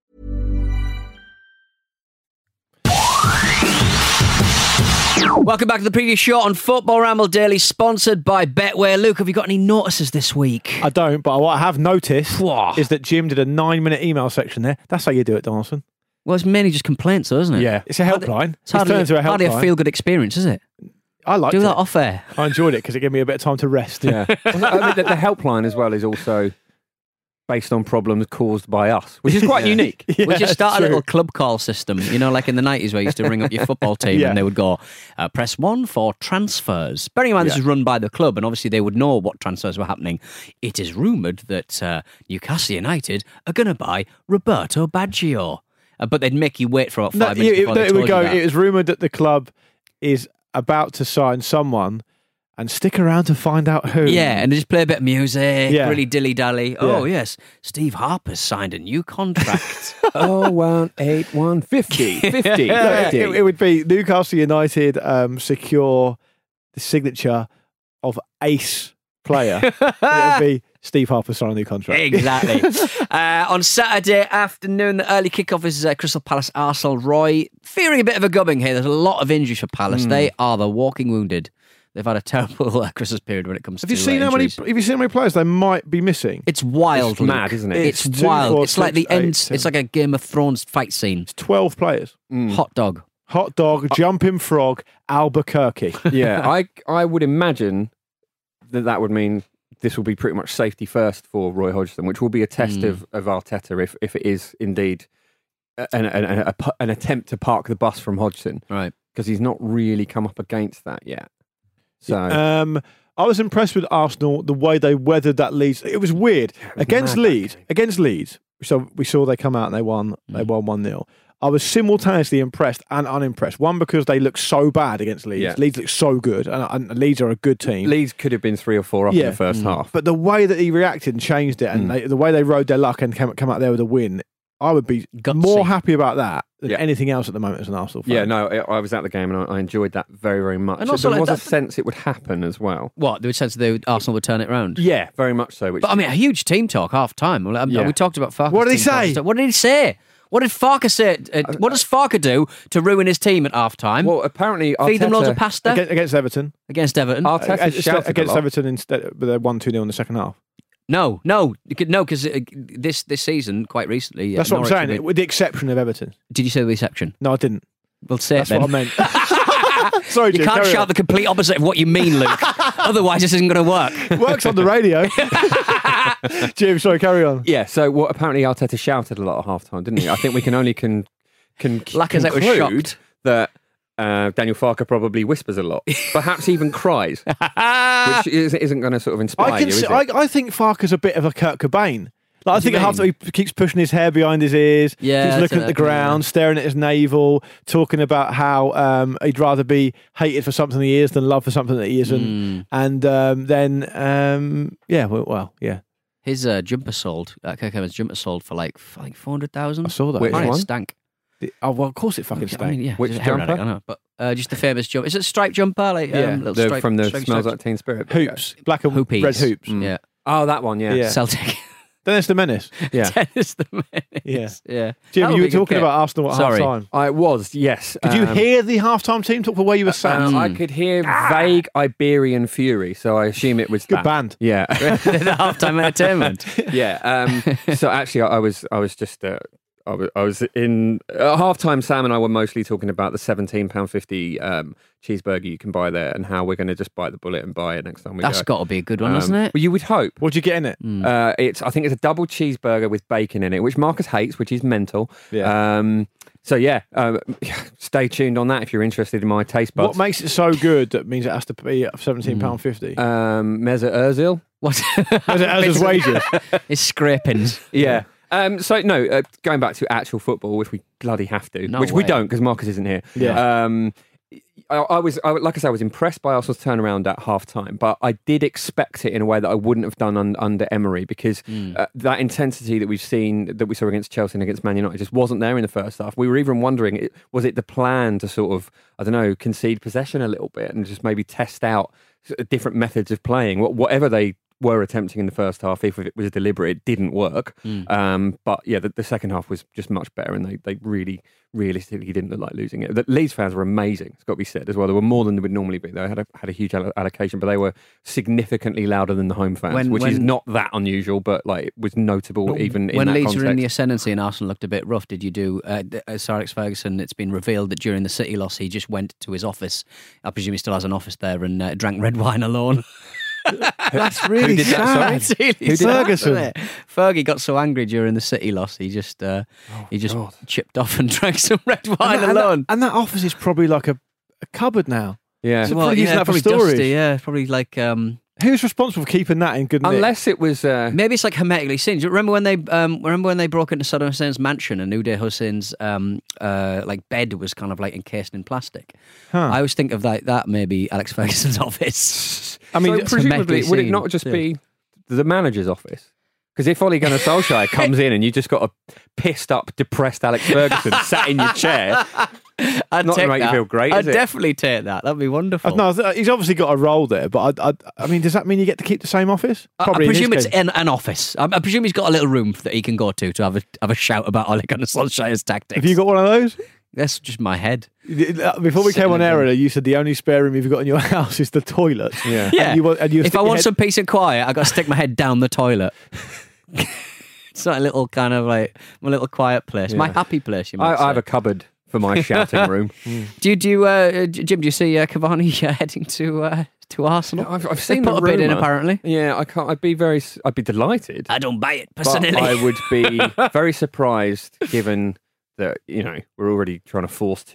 Welcome back to the previous show on Football Ramble Daily, sponsored by Betway. Luke, have you got any notices this week? I don't, but what I have noticed Whoa. is that Jim did a nine-minute email section there. That's how you do it, Donaldson. Well, it's mainly just complaints, though, isn't it? Yeah. It's a helpline. It's hardly, turned into a hardly a helpline. feel-good experience, is it? I liked Do it. that off air. I enjoyed it because it gave me a bit of time to rest. Yeah, I mean, the, the helpline as well is also based on problems caused by us, which is quite Yeah. unique. Yeah, we should start a true. little club call system, you know, like in the nineties where you used to ring up your football team Yeah. and they would go, uh, press one for transfers. Bearing in mind, this Yeah. is run by the club and obviously they would know what transfers were happening. It is rumoured that uh, Newcastle United are going to buy Roberto Baggio. Uh, but they'd make you wait for about No, five yeah, minutes it, before no, they it would told go. you that. It was rumoured that the club is about to sign someone, and stick around to find out who. Yeah, and they just play a bit of music, Yeah. really dilly-dally. Oh, Yeah. yes, Steve Harper's signed a new contract. Oh, one, eight, one, fifty, fifty, Yeah, fifty. it, it would be Newcastle United um, secure the signature of ace player. It would be Steve Harper signing a new contract. Exactly. uh, on Saturday afternoon, the early kickoff is uh, Crystal Palace Arsenal. Roy, fearing a bit of a gubbing here. There's a lot of injuries for Palace. Hmm. They are the walking wounded. They've had a terrible uh, Christmas period when it comes Have to you seen uh, how many? injuries. Have you seen how many players they might be missing? It's wild, It's Luke. mad, isn't it? It's, It's two, wild. four, it's like the six, eight, ends. ten. It's like a Game of Thrones fight scene. It's twelve players. Hot dog. Hot dog, jumping frog, Albuquerque. Yeah, I I would imagine that that would mean this will be pretty much safety first for Roy Hodgson, which will be a test Mm. of, of Arteta if, if it is indeed an, an, an, a, an attempt to park the bus from Hodgson, Right. because he's not really come up against that yet. So Um, I was impressed with Arsenal, the way they weathered that Leeds. It was weird. it was against mad, that Leeds, game. against Leeds, so we saw they come out and they won, they won one nil. I was simultaneously impressed and unimpressed. One, because they look so bad against Leeds. Yeah. Leeds look so good, and, and Leeds are a good team. Leeds could have been three or four up in Yeah. the first half. But the way that he reacted and changed it, and Mm. they, the way they rode their luck and came, come out there with a win, I would be Gutsy. more happy about that than Yeah. anything else at the moment as an Arsenal fan. Yeah, no, I, I was at the game and I, I enjoyed that very, very much. And also, there like, was a that- sense it would happen as well. What? There was a sense that they would, Arsenal would turn it around? Yeah, very much so. Which But I mean, a huge team talk half time. Well, um, Yeah. We talked about Farke. What did he say? What did he say? What did Farke say? Uh, what does Farke do to ruin his team at half time? well, apparently, Feed them Arteta- loads of pasta Against, against Everton. against Everton? Arteta Against, shouted a against lot. Everton, instead, but they won two nil in the second half. No, no, you could- no, because this this season, quite recently, uh, That's what Norwich I'm have saying, been- with the exception of Everton. Did you say the exception? No, I didn't. Well, say That's it then. what I meant. Sorry, You Jim, can't carry shout on. the complete opposite of what you mean, Luke. Otherwise, this isn't going to work. Works on the radio. Jim, sorry, carry on. Yeah, so what apparently Arteta shouted a lot at half time, didn't he? I think we can only con, con, Lacazette was conclude shocked. that uh, Daniel Farke probably whispers a lot, perhaps even cries, which is, isn't going to sort of inspire I, can you, see, is I, it? I think Farker's a bit of a Kurt Cobain. Like, I What do think you at half time mean? he keeps pushing his hair behind his ears, Yeah, keeps that's looking a- at the ground, staring at his navel, talking about how um, he'd rather be hated for something he is than loved for something that he isn't. Mm. And um, then, um, yeah, well, well, yeah. His uh, jumper sold, uh, Kirk Evans' jumper sold for like, f- like four hundred thousand. I saw that. Which Apparently it one? stank. The- oh, well, of course it fucking I stank. mean, yeah, Which it's a hair jumper? addict, I know. But uh, just the famous jumper. Is it a striped jumper? Like, Yeah, um, little the- stripe, from the stripy Smells stripes? Like Teen Spirit. Hoops. Black and Hoopies. red hoops. Mm. Yeah. Oh, that one, yeah. Yeah. Celtic. Dennis the Menace. Yeah. Dennis the Menace. Yeah. Yeah. Jim, That'll you be were a good talking kit. about Arsenal at Sorry. half time. I was, yes. Did you Um, hear the half-time team talk for where you were sat? uh, I could hear vague Iberian Fury, so I assume it was Good that. band. Yeah. the halftime entertainment. yeah. Um, so actually, I I was, I was just, uh, I was, I was in at half time. Sam and I were mostly talking about the seventeen pound fifty um, cheeseburger you can buy there, and how we're going to just bite the bullet and buy it next time we That's go. got to be a good one, Um, hasn't it? Well, you would hope. What'd you get in it? Uh, it's, I think it's a double cheeseburger with bacon in it, which Marcus hates, which is mental. Yeah. Um, so yeah, um, stay tuned on that if you're interested in my taste buds. What makes it so good that means it has to be seventeen pounds fifty? um, Mesut Ozil. What? As, as his wages. It's scrapings. Yeah. Um, so no, uh, going back to actual football, which we bloody have to, No which we way. don't because Marcus isn't here. Yeah. Um, I, I was, I, like I said, I was impressed by Arsenal's turnaround at half time, but I did expect it in a way that I wouldn't have done un, under Emery because uh, that intensity that we've seen, that we saw against Chelsea and against Man United, just wasn't there in the first half. We were even wondering, it- was it the plan to sort of, I don't know, concede possession a little bit and just maybe test out s- different methods of playing, Wh- whatever they were attempting in the first half, if it was deliberate, it didn't work. Um, but yeah, the, the second half was just much better, and they, they really, realistically didn't look like losing it. The Leeds fans were amazing, it's got to be said as well. They were more than they would normally be. They had a, had a huge allo- allocation, but they were significantly louder than the home fans, When- which is when- not that unusual, but like it was notable even in when that Leeds context. were in the ascendancy and Arsenal looked a bit rough, did you do uh, d- uh, Sir Alex Ferguson? It's been revealed that during the City loss, he just went to his office. I presume he still has an office there and uh, drank red wine alone. That's really did that, sad. It's really Who did sad, that? isn't it? Fergie got so angry during the City loss, he just uh, he just God. chipped off and drank some red wine and, that, and, alone. that, and that office is probably like a, a cupboard now. yeah. So probably using that for probably storage. dusty, yeah, probably like um, Who's responsible for keeping that in good nick? Unless it was... Uh, maybe it's like hermetically sealed. Do you remember when they um, remember when they broke into Saddam Hussein's mansion and Uday Hussein's um, uh, like bed was kind of like encased in plastic? Huh. I always think of like that maybe Alex Ferguson's office. I mean, So it's presumably, hermetically would it sealed, not just too. be the manager's office? Because if Ole Gunnar Solskjaer comes in and you just got a pissed up, depressed Alex Ferguson sat in your chair, I'd not take gonna make you that. feel great, I'd is it? definitely take that. That'd be wonderful. Uh, No, th- he's obviously got a role there, but I, I, I mean, does that mean you get to keep the same office? I, I Probably in his presume it's case. an, an office. I, I presume he's got a little room that he can go to to have a have a shout about Ole Gunnar Solskjaer's tactics. Have you got one of those? That's just my head. Before we Sitting came on in air, them. earlier, you said the only spare room you've got in your house is the toilet. Yeah. Yeah. And you, want- and you If stick I your want head- some peace and quiet, I got to stick my head down the toilet. It's not a little kind of like my little quiet place, my Yeah. happy place. You I, might I have say. a cupboard for my shouting room. Do you do you, uh, Jim? Do you see uh, Cavani uh, heading to uh, to Arsenal? I've, I've They seen put the a bid in rumour. apparently. Yeah, I can't. I'd be very. s- I'd be delighted. I don't buy it But personally. I would be very surprised, given that you know we're already trying to force two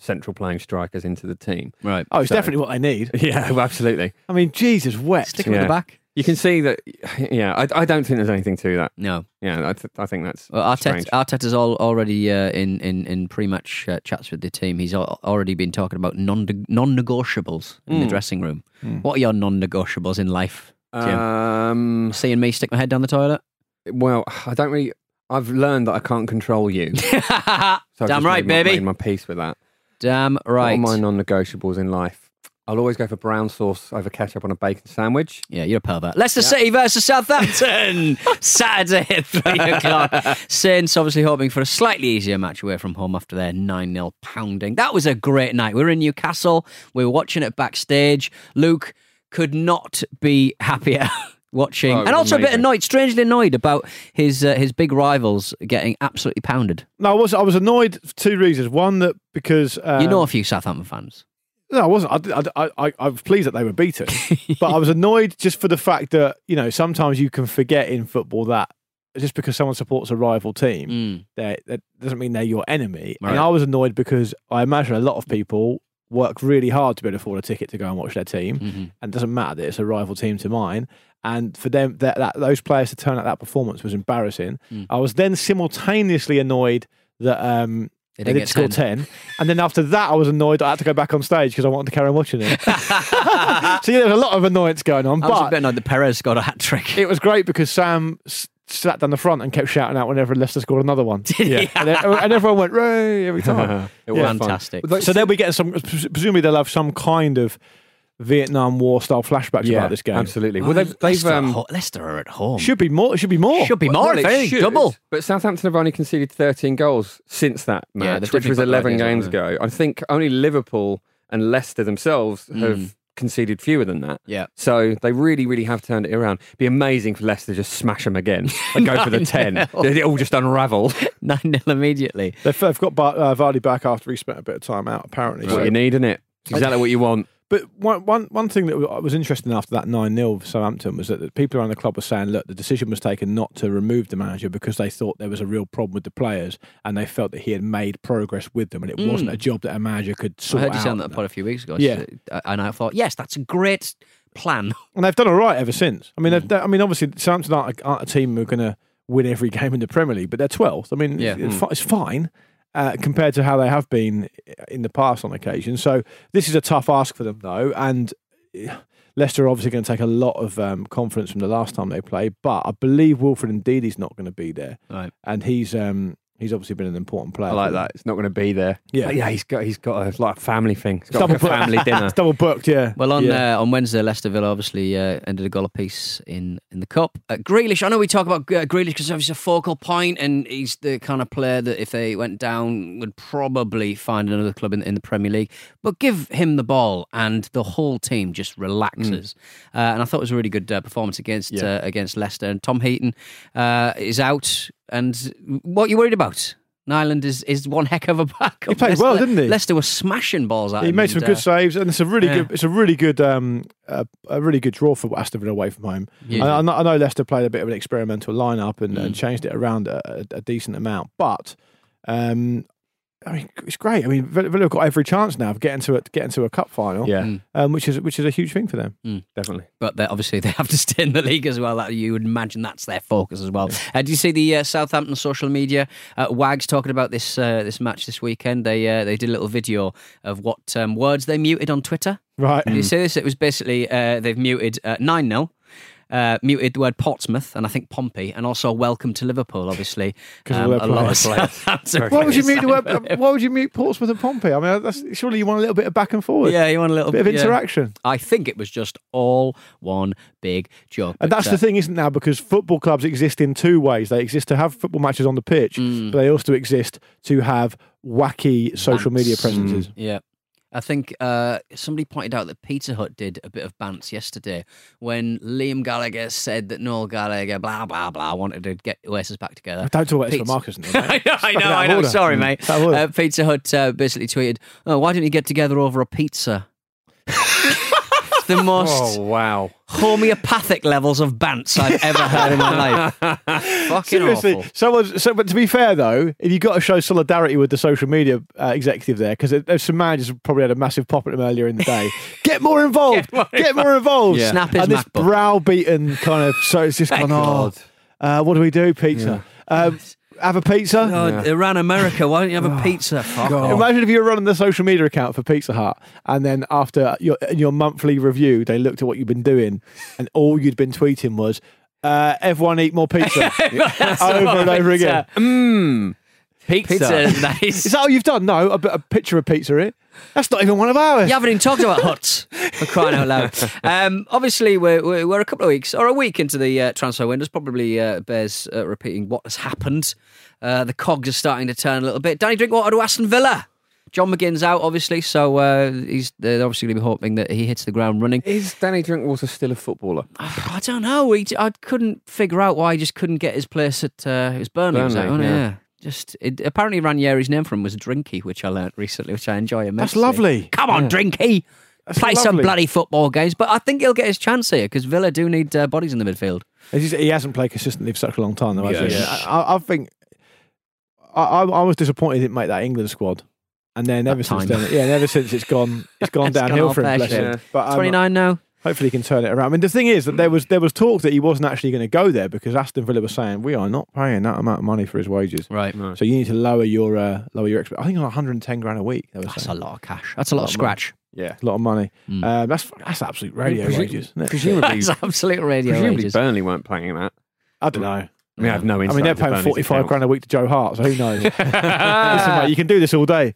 central playing strikers into the team. Right. Oh, it's So- definitely what they need. Yeah, absolutely. I mean, Jesus, wet. Stick him at Yeah. the back. You can see that. Yeah, I, I don't think there's anything to that. No. Yeah, I, th- I think that's Well, Arteta, strange. Arteta's all, already uh, in, in, in pre-match uh, chats with the team. He's al- already been talking about non non-negotiables in the Mm. dressing room. What are your non-negotiables in life, Jim? Um, Seeing me stick my head down the toilet? well, I don't really. I've learned that I can't control you. So I've Damn just right, made my, baby. Made my peace with that. Damn right. What are my non-negotiables in life? I'll always go for brown sauce over ketchup on a bacon sandwich. Yeah, you're a pervert. Leicester City versus Southampton, Saturday at three o'clock. Saints obviously hoping for a slightly easier match away from home after their nine nil pounding. That was a great night. We were in Newcastle. We were watching it backstage. Luke could not be happier watching, Oh, it was and also a bit amazing. annoyed, strangely annoyed about his uh, his big rivals getting absolutely pounded. No, I was I was annoyed for two reasons. One, that because um, you know a few Southampton fans. No, I wasn't. I, I, I, I was pleased that they were beaten, but I was annoyed just for the fact that, you know, sometimes you can forget in football that just because someone supports a rival team, Mm. that that doesn't mean they're your enemy. Right. And I was annoyed because I imagine a lot of people work really hard to be able to afford a ticket to go and watch their team, Mm-hmm. and it doesn't matter that it's a rival team to mine. And for them, that, that those players to turn out that performance was embarrassing. Mm. I was then simultaneously annoyed that. Um, They They didn't did get score ten. ten. And then after that, I was annoyed that I had to go back on stage because I wanted to carry on watching it. So yeah, there was a lot of annoyance going on. I was a But bit annoyed that Perez got a hat trick. it was great because Sam s- sat down the front and kept shouting out whenever Leicester scored another one. Yeah. And, then- and everyone went, "Ray!" every time. It was Yeah. fun. Fantastic. Like, So they'll be getting some, presumably they'll have some kind of Vietnam War style flashbacks yeah, about this game. absolutely. Well, they've, they've Leicester, at um, ho- Leicester are at home. Should be more. It should be more. Should be more. well, if it anything, should, double. But Southampton have only conceded thirteen goals since that Yeah, match, they've which was definitely put eleven the ideas games on, ago. I think only Liverpool and Leicester themselves have Mm. conceded fewer than that. Yeah. So they really, really have turned it around. Be amazing for Leicester to just smash them again and go for the ten. nine nil. It all just unravel. nine nil immediately. They've, they've got Bar- uh, Vardy back after he spent a bit of time out, apparently. What So- you need, isn't it? It's exactly what you want. But one, one, one thing that was interesting after that nine nil for Southampton was that the people around the club were saying, look, the decision was taken not to remove the manager because they thought there was a real problem with the players and they felt that he had made progress with them and it wasn't a job that a manager could I sort heard you out. say on that pod a few weeks ago. Yeah. So- and I thought, yes, that's a great plan. And they've done all right ever since. I mean, they've, they- I mean, obviously, Southampton aren't, a- aren't a team who are going to win every game in the Premier League, but they're twelfth. I mean, Yeah. it's, fi- it's fine. Uh, compared to how they have been in the past on occasion. So this is a tough ask for them, though. And eh, Leicester are obviously going to take a lot of um, confidence from the last time they played. But I believe Wilfred Ndidi's not going to be there. Right. And he's um, he's obviously been an important player. I like for them. that. It's not going to be there. Yeah. But yeah. He's got he's got a like a family thing. He's It's got like a double booked. family dinner. It's double booked, yeah. Well, on yeah. uh, on Wednesday, Leicester Villa obviously uh, ended a goal apiece in, in the cup. Uh, Grealish, I know we talk about uh, Grealish because he's a focal point and he's the kind of player that if they went down would probably find another club in, in the Premier League. But give him the ball and the whole team just relaxes. Uh, and I thought it was a really good uh, performance against Yeah. uh, against Leicester. And Tom Heaton uh, is out. And what are you worried about? Nyland is, is one heck of a backup. He played Leicester, well, didn't he? Leicester was smashing balls at He him. made some and, good uh, saves, and it's a really yeah. good. It's a really good, um, uh, a really good draw for Aston Villa away from home. Yeah. I, I, know, I know Leicester played a bit of an experimental lineup and, Mm. and changed it around a, a, a decent amount, but um, I mean, it's great. I mean, Villa Villa have got every chance now of getting to a, getting to a cup final, Yeah, Mm. um, which is which is a huge thing for them. definitely. But they, obviously they have to stay in the league as well. That you would imagine that's their focus as well. Uh, do you see the uh, Southampton social media? Uh, Wags talking about this uh, this match this weekend. They uh, they did a little video of what um, words they muted on Twitter. Right. Did you see this? It was basically uh, they've muted uh, nine nil. Uh, muted the word Portsmouth and I think Pompey and also welcome to Liverpool, obviously. 'Cause of Um, their a lot of players. Southampton Why would you players mute the web, Why would you mute Portsmouth and Pompey? I mean, that's, surely you want a little bit of back and forward. Yeah, you want a little bit of bit yeah. interaction. I think it was just all one big joke. And But, that's uh, the thing, isn't it, now? Because football clubs exist in two ways. They exist to have football matches on the pitch, Mm. but they also exist to have wacky social Bants. media presences. Yeah. I think uh, somebody pointed out that Pizza Hut did a bit of bants yesterday when Liam Gallagher said that Noel Gallagher, blah, blah, blah, wanted to get Oasis back together. Don't talk about this for Pizza- Marcus. Isn't it, I mate? know, I know, I know. order. Sorry, mate. It's out of order. Uh, Pizza Hut uh, basically tweeted, oh, why didn't you get together over a pizza? the most Oh, wow. homeopathic levels of bants I've ever heard in my life. Fucking Seriously, awful. someone. So, but to be fair though, if you've got to show solidarity with the social media uh, executive there, because there's some managers who probably had a massive pop at him earlier in the day. Get more involved. Get more, Get more involved. Yeah. Snap his and this MacBook. browbeaten kind of. So it's just gone. Oh, uh, what do we do? Pizza. Um, have a pizza. God, Iran, America, why don't you have a pizza? Fuck off. Imagine if you were running the social media account for Pizza Hut, and then after your in your monthly review, they looked at what you've been doing, and all you'd been tweeting was, uh, "Everyone eat more pizza," over and over again. Mmm. Pizza. Pizza is nice. Is that all you've done? No, a, a picture of pizza here. That's not even one of ours. You haven't even talked about Huts, for crying out loud. Um, obviously, we're, we're we're a couple of weeks or a week into the uh, transfer window. Probably uh, bears uh, repeating what has happened. Uh, the cogs are starting to turn a little bit. Danny Drinkwater to Aston Villa. John McGinn's out, obviously, so uh, he's they're obviously going to be hoping that he hits the ground running. Is Danny Drinkwater still a footballer? I don't know. He, I couldn't figure out why he just couldn't get his place at uh, his Burnley. was Burnley, that, wasn't it? yeah. yeah. Just it, apparently Ranieri's name for him was Drinky, which I learnt recently, which I enjoy immensely. That's lovely. Come on, Yeah. Drinky. That's Play some lovely. bloody football games. But I think he'll get his chance here because Villa do need uh, bodies in the midfield. It's just- he hasn't played consistently for such a long time, though. has he? Yes. I, I, I think I, I, I was disappointed he didn't make that England squad, and then ever That since time. then, yeah, and ever since it's gone, it's gone It's gone downhill off for him. there, Bless him. yeah. But um, twenty-nine now. hopefully he can turn it around. I mean, the thing is that there was there was talk that he wasn't actually going to go there because Aston Villa was saying we are not paying that amount of money for his wages. Right. No. So you need to lower your uh, lower your expect. I think it's like one hundred ten grand a week. They were That's a saying. lot of cash. That's a lot of scratch. Yeah. a lot of money. Mm. Um, that's that's absolute radio Presu- wages. Isn't it? Presumably, That's absolute radio presumably wages. Burnley weren't playing that. I don't know. I mean, I have no I insight. mean, they're into paying Burnley's forty-five accounts. grand a week to Joe Hart, so who knows? Listen, mate, you can do this all day.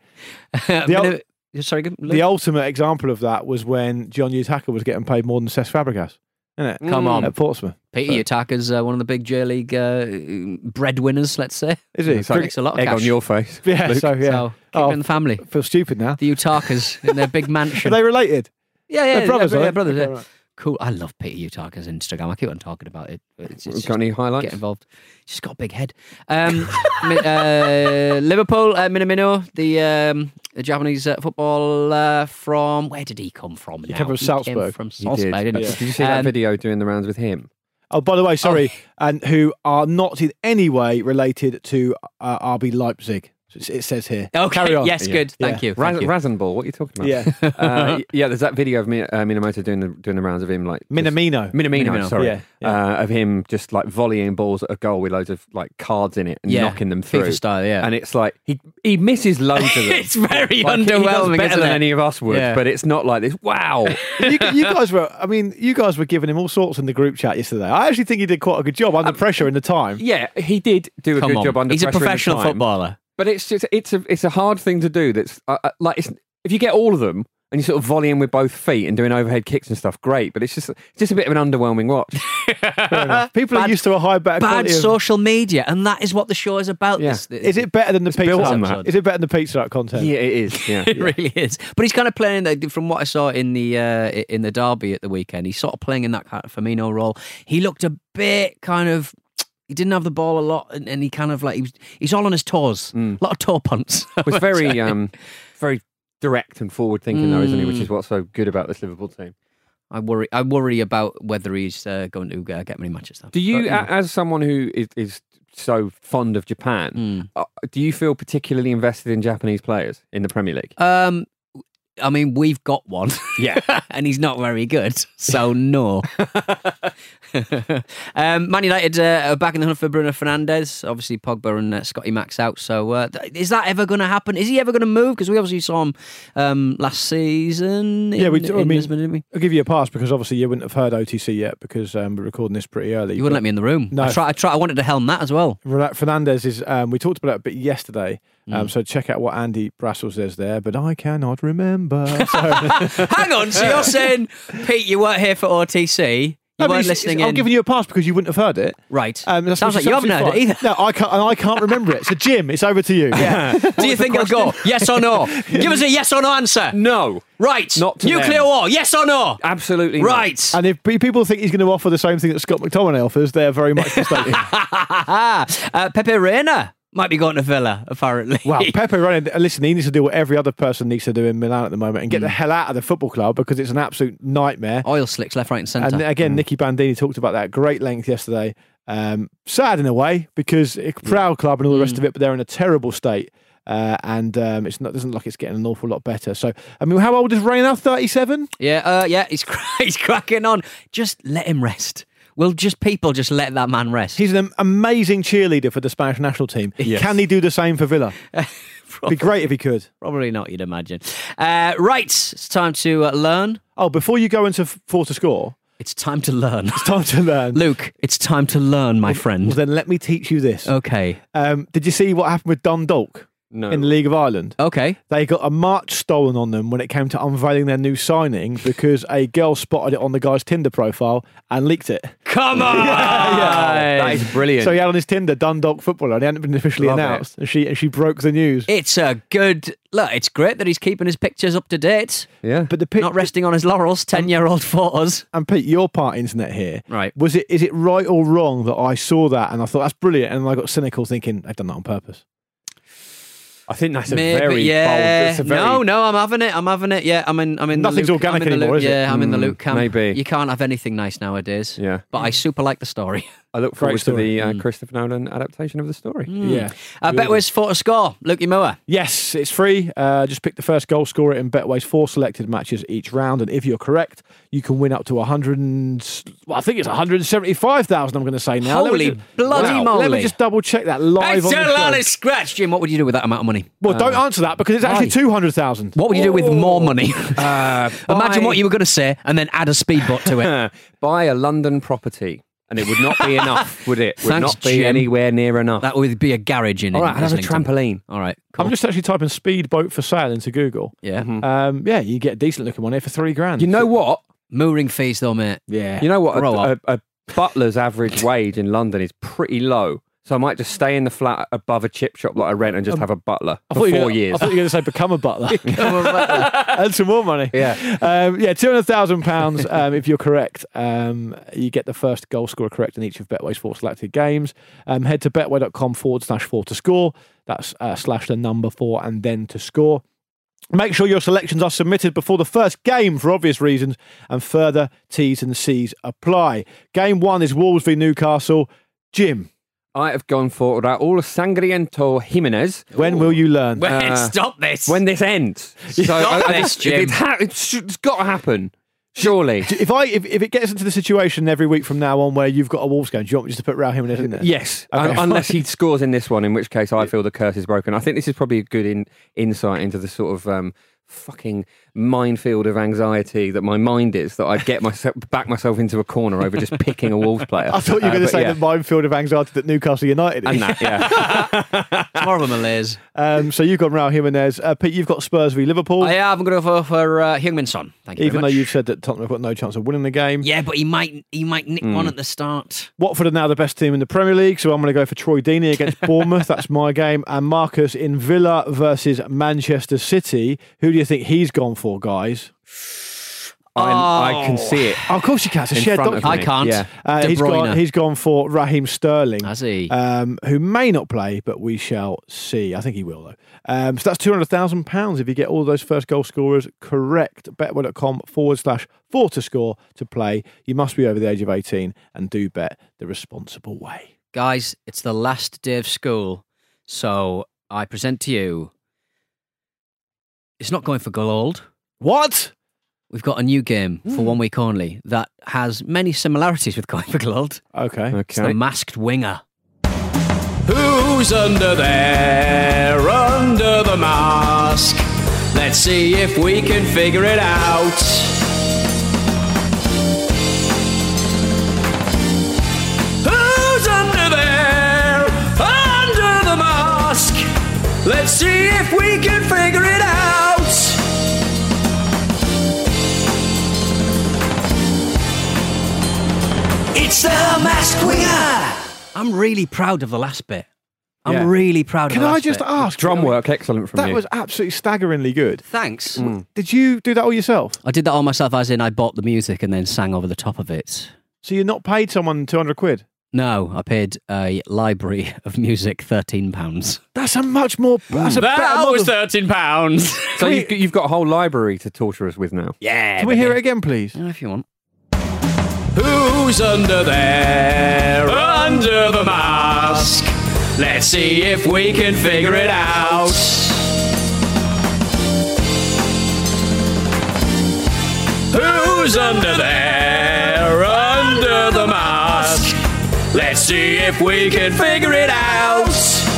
the, ul- sorry, go- The ultimate example of that was when John Hughes Hacker was getting paid more than Cesc Fabregas, isn't it? Come on. At Portsmouth. Peter Utaka's uh, one of the big J League uh, breadwinners, let's say. Is he? It's like Makes a lot of egg cash. on your face. Yeah, Luke. so yeah. So, keep Oh, it in the family. I feel stupid now. The Utakas in their big Are mansion. they related? yeah, yeah, They're brothers, yeah, are yeah, they? brothers. Okay, Yeah. right. Cool. I love Peter Utaka's Instagram. I keep on talking about it. It's, it's Got any highlights? Get involved. He's just got a big head. Um, Mi- uh, Liverpool, uh, Minamino, the, um, the Japanese uh, footballer from where did he come from? He now? came from Salzburg. From He Salzburg, did. didn't he? Yeah. Did you see that Um, video doing the rounds with him? Oh, by the way, sorry, and who are not in any way related to uh, R B Leipzig. So it says here. Okay. Carry on. Yes. Yeah. Good. Thank Yeah. you. Thank Raz- you. Rasenball, what are you talking about? Yeah. uh, yeah, there's that video of Mi- uh, Minamoto doing the doing the rounds of him like just- Minamino. Minamino, Minamino. sorry, Yeah, yeah. Uh, of him just like volleying balls at a goal with loads of like cards in it and Yeah. knocking them through. FIFA style, yeah. And it's like he he misses loads of them. It's very Like, he does underwhelming, better isn't than it? any of us would, Yeah. but it's not like this. Wow, you, you guys were, I mean, you guys were giving him all sorts in the group chat yesterday. I actually think he did quite a good job under pressure in the time. yeah, he did do a Come good on. job under He's a pressure in the professional time. footballer. But it's just it's a it's a hard thing to do. That's uh, uh, like it's, if you get all of them and you sort of volley in with both feet and doing overhead kicks and stuff, great. But it's just it's just a bit of an underwhelming watch. Fair enough. People are Bad- used to a high better Bad quality of- social media, and that is what the show is about. Yeah. This, this- Is it better than the Pizza built Hut? on that. Is it better than the Pizza Hut content? yeah, it is. Yeah, It really is. But he's kind of playing the, from what I saw in the uh, in the derby at the weekend. He's sort of playing in that kind of Firmino role. He looked a bit kind of. He didn't have the ball a lot, and, and he kind of like he was, he's all on his toes. A lot of toe punts. it was very um very direct and forward thinking though, isn't he? Which Mm. is what's so good about this Liverpool team. I worry. I worry about whether he's uh, going to uh, get many matches. Though. Do you, But, know. a- as someone who is, is so fond of Japan, Mm. uh, do you feel particularly invested in Japanese players in the Premier League? Um, I mean, we've got one. Yeah. and he's not very good. So, no. um, Man United uh, are back in the hunt for Bruno Fernandes. Obviously, Pogba and uh, Scotty Max out. So, uh, th- is that ever going to happen? Is he ever going to move? Because we obviously saw him um, last season. In, Yeah, we. I in mean, Lisbon, didn't we? I'll give you a pass because obviously you wouldn't have heard O T C yet because um, we're recording this pretty early. You wouldn't let me in the room. No. I, try, I, try, I wanted to helm that as well. Ronaldo Fernandez is. Um, we talked about it a bit yesterday. Um, Mm. So check out what Andy Brassel says there. But I cannot remember. So, Hang on. So, you're saying, Pete, you weren't here for O T C? You No, but weren't it's- listening it's- I'm in? giving you a pass because you wouldn't have heard it. Right. Um, that's- Sounds which like is you haven't heard absolutely it fine. either. No, I can't. And I can't remember it. So Jim, it's over to you. Yeah. Do you think it'll go? Yes or no? Give us a yes or no answer. No. Right. Not to Nuclear them. war. Yes or no? Absolutely not. Right. And if pe- people think he's going to offer the same thing that Scott McTominay offers, they're very much mistaken. uh, Pepe Reina Might be going to Villa, apparently. Wow, Pepe running. Listen, he needs to do what every other person needs to do in Milan at the moment and get Mm. the hell out of the football club because it's an absolute nightmare. Oil slicks left, right, and centre. And again, Nicky Bandini talked about that at great length yesterday. Um, sad in a way because a proud club and all the rest Mm. of it, but they're in a terrible state. Uh, and um, it's not doesn't look like it's getting an awful lot better. So, I mean, how old is Ray now? thirty-seven? Yeah, uh, yeah, he's he's cracking on. Just let him rest. Will just people just let that man rest? He's an amazing cheerleader for the Spanish national team. Yes. Can he do the same for Villa? Be great if he could. Probably not, you'd imagine. Uh, right, it's time to uh, learn. Oh, before you go into f- four to score, it's time to learn. It's time to learn. Luke, it's time to learn, my friend. Well, then let me teach you this. Okay. Um, did you see what happened with Dundalk? No. In the League of Ireland. Okay. They got a march stolen on them when it came to unveiling their new signing because a girl spotted it on the guy's Tinder profile and leaked it. Come on! yeah, yeah. That is brilliant. So he had on his Tinder Dundalk footballer and he hadn't been officially Love announced. And she and she broke the news. It's a good... Look, it's great that he's keeping his pictures up to date. Yeah. But the pic- Not resting on his laurels, ten-year-old photos. And Pete, your part internet here. Right. Was it is it right or wrong that I saw that and I thought that's brilliant and I got cynical thinking they've done that on purpose? I think that's a Maybe, very yeah. bold. That's a very, No, no, I'm having it. I'm having it. Yeah, I'm in. I'm in. Nothing's the Luke, organic I'm in the anymore, Luke, is it? Yeah, I'm in the Mm, Luke camp. maybe. You can't have anything nice nowadays. Yeah. But I super like the story. I look forward to story. the uh, Christopher Nolan adaptation of the story. Yeah. I bet Betway's four to score. Lukey Moore. Yes, it's free. Uh, just pick the first goal scorer in Betway's four selected matches each round, and if you're correct, you can win up to one hundred. And, well, I think it's one hundred seventy-five thousand. I'm going to say now. Let me Holy just- bloody Wow. moly! Let me just double check that live It's on a the lot show. of scratch, Jim. What would you do with that amount of money? Well, don't answer that because it's actually why? two hundred thousand. What would you do with more money? Uh, Imagine buy- what you were going to say, and then add a speedboat to it. Buy a London property, and it would not be enough, would it? Would Thanks, not be Jim. another near enough. That would be a garage in. All right, in I'd have a Islington. trampoline. All right, cool. I'm just actually typing speedboat for sale into Google. yeah. Um, yeah, you get a decent looking one here for three grand. You know what? Mooring fees, though, mate. Yeah. You know what? Grow A, up. a, a butler's average wage in London is pretty low. So I might just stay in the flat above a chip shop that I rent and just have a butler I for thought you were four gonna- years. I thought you were going to say become a butler. and some more money. Yeah. Um, yeah, two hundred thousand pounds um, if you're correct. Um, you get the first goal scorer correct in each of Betway's four selected games. Um, head to betway.com forward slash four to score. That's uh, slash the number four and then to score. Make sure your selections are submitted before the first game for obvious reasons, and further T's and C's apply. Game one is Wolves v Newcastle. Jim, I have gone for Raul Sangriento Jimenez. when will you learn? Wait, Uh, stop this. When this ends. So Stop I- I this, just- Jim. It ha- it's, it's got to happen. Surely. If I if, if it gets into the situation every week from now on where you've got a Wolves game, do you want me just to put Raul Jimenez in there? Yes, Okay, un- unless fine. he scores in this one, in which case I feel the curse is broken. I think this is probably a good in- insight into the sort of um, fucking minefield of anxiety that my mind is, that I get myself back myself into a corner over just picking a Wolves player. I thought you were Uh, going to but say yeah. the minefield of anxiety that Newcastle United is. And that, yeah. It's more of a malaise. Um, so you've got Raul Jimenez. Uh, Pete, you've got Spurs v Liverpool. I am going to go for, for uh, Heung-min Son. Thank you even though very much. you've said that Tottenham have got no chance of winning the game. Yeah, but he might he might nick one at the start. Watford are now the best team in the Premier League, so I'm going to go for Troy Deeney against Bournemouth. That's my game. And Marcus in Villa versus Manchester City. Who do you think he's gone for, guys? I, I can see it. Oh, of course you can. It's a In shared front of document. I can't. Yeah. Uh, De he's Bruyne. gone. He's gone for Raheem Sterling, Has he? um, who may not play, but we shall see. I think he will though. Um, so that's two hundred thousand pounds if you get all those first goal scorers correct. Betway.com forward slash four to score to play. You must be over the age of eighteen and do bet the responsible way. Guys, it's the last day of school, so I present to you. It's not going for gold. What? We've got a new game for one week only that has many similarities with going for gold. Okay. It's the Okay. Masked Winger. Who's under there, under the mask? Let's see if we can figure it out. Who's under there, under the mask? Let's see if we can figure it out. It's the Masked Winger. I'm really proud of the last bit. I'm Yeah. really proud of Can the I last just bit. ask? Drum work, excellent from That you. was absolutely staggeringly good. Thanks. Did you do that all yourself? I did that all myself, as in I bought the music and then sang over the top of it. So you not paid someone two hundred quid? No, I paid a library of music thirteen pounds. That's a much more. That's a better That model. was thirteen pounds. So you've, you've got a whole library to torture us with now. Yeah. Can we hear it again, please? If you want. Who's under there? Under the mask. Let's see if we can figure it out. Who's under there? Under the mask. Let's see if we can figure it out.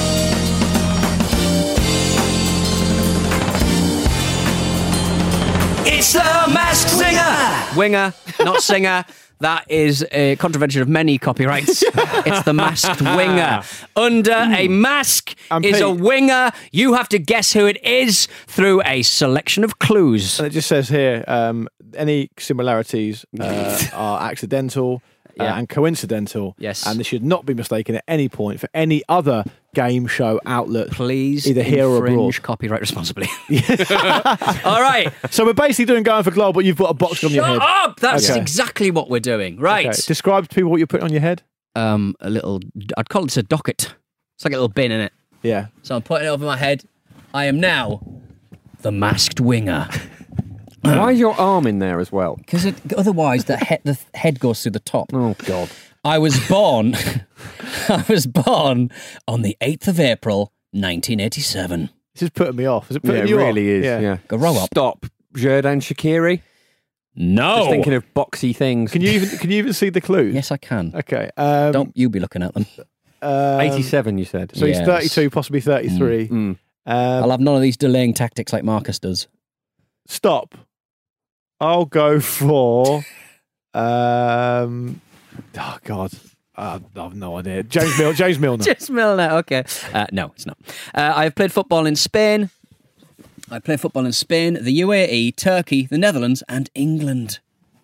It's the Masked Winger. Winger, not singer. That is a contravention of many copyrights. It's the Masked Winger. Under a mask And is Pete- a winger. You have to guess who it is through a selection of clues. And it just says here, um, any similarities uh, are accidental uh, Yeah. and coincidental. Yes. And they should not be mistaken at any point for any other game show outlet. Please either here or abroad. infringe copyright responsibly. All right. So we're basically doing Going for Gold, but you've got a box on your Shut head. up! That's Okay. exactly what we're doing. Right. Okay. Describe to people what you're putting on your head. Um, a little, I'd call it a docket. It's like a little bin in it. Yeah. So I'm putting it over my head. I am now the Masked Winger. Why is your arm in there as well? Because otherwise the, he- the head goes through the top. Oh, God. I was born. I was born on the eighth of April, nineteen eighty-seven. This is putting me off. Is it Yeah, putting it you really off? is. Yeah. Grow up. Stop. Jordan Shaqiri. No. Just thinking of boxy things. Can you even can you even see the clues? Yes, I can. Okay. Um, Don't you be looking at them. um, eighty-seven, you said. So he's Yes. thirty-two, possibly thirty-three. Mm. Um, I'll have none of these delaying tactics like Marcus does. Stop. I'll go for. Um, oh God, uh, I have no idea. James Mil- James Milner. James Milner, okay. Uh, no, it's not. Uh, I've played football in Spain. I played football in Spain, the U A E, Turkey, the Netherlands, and England.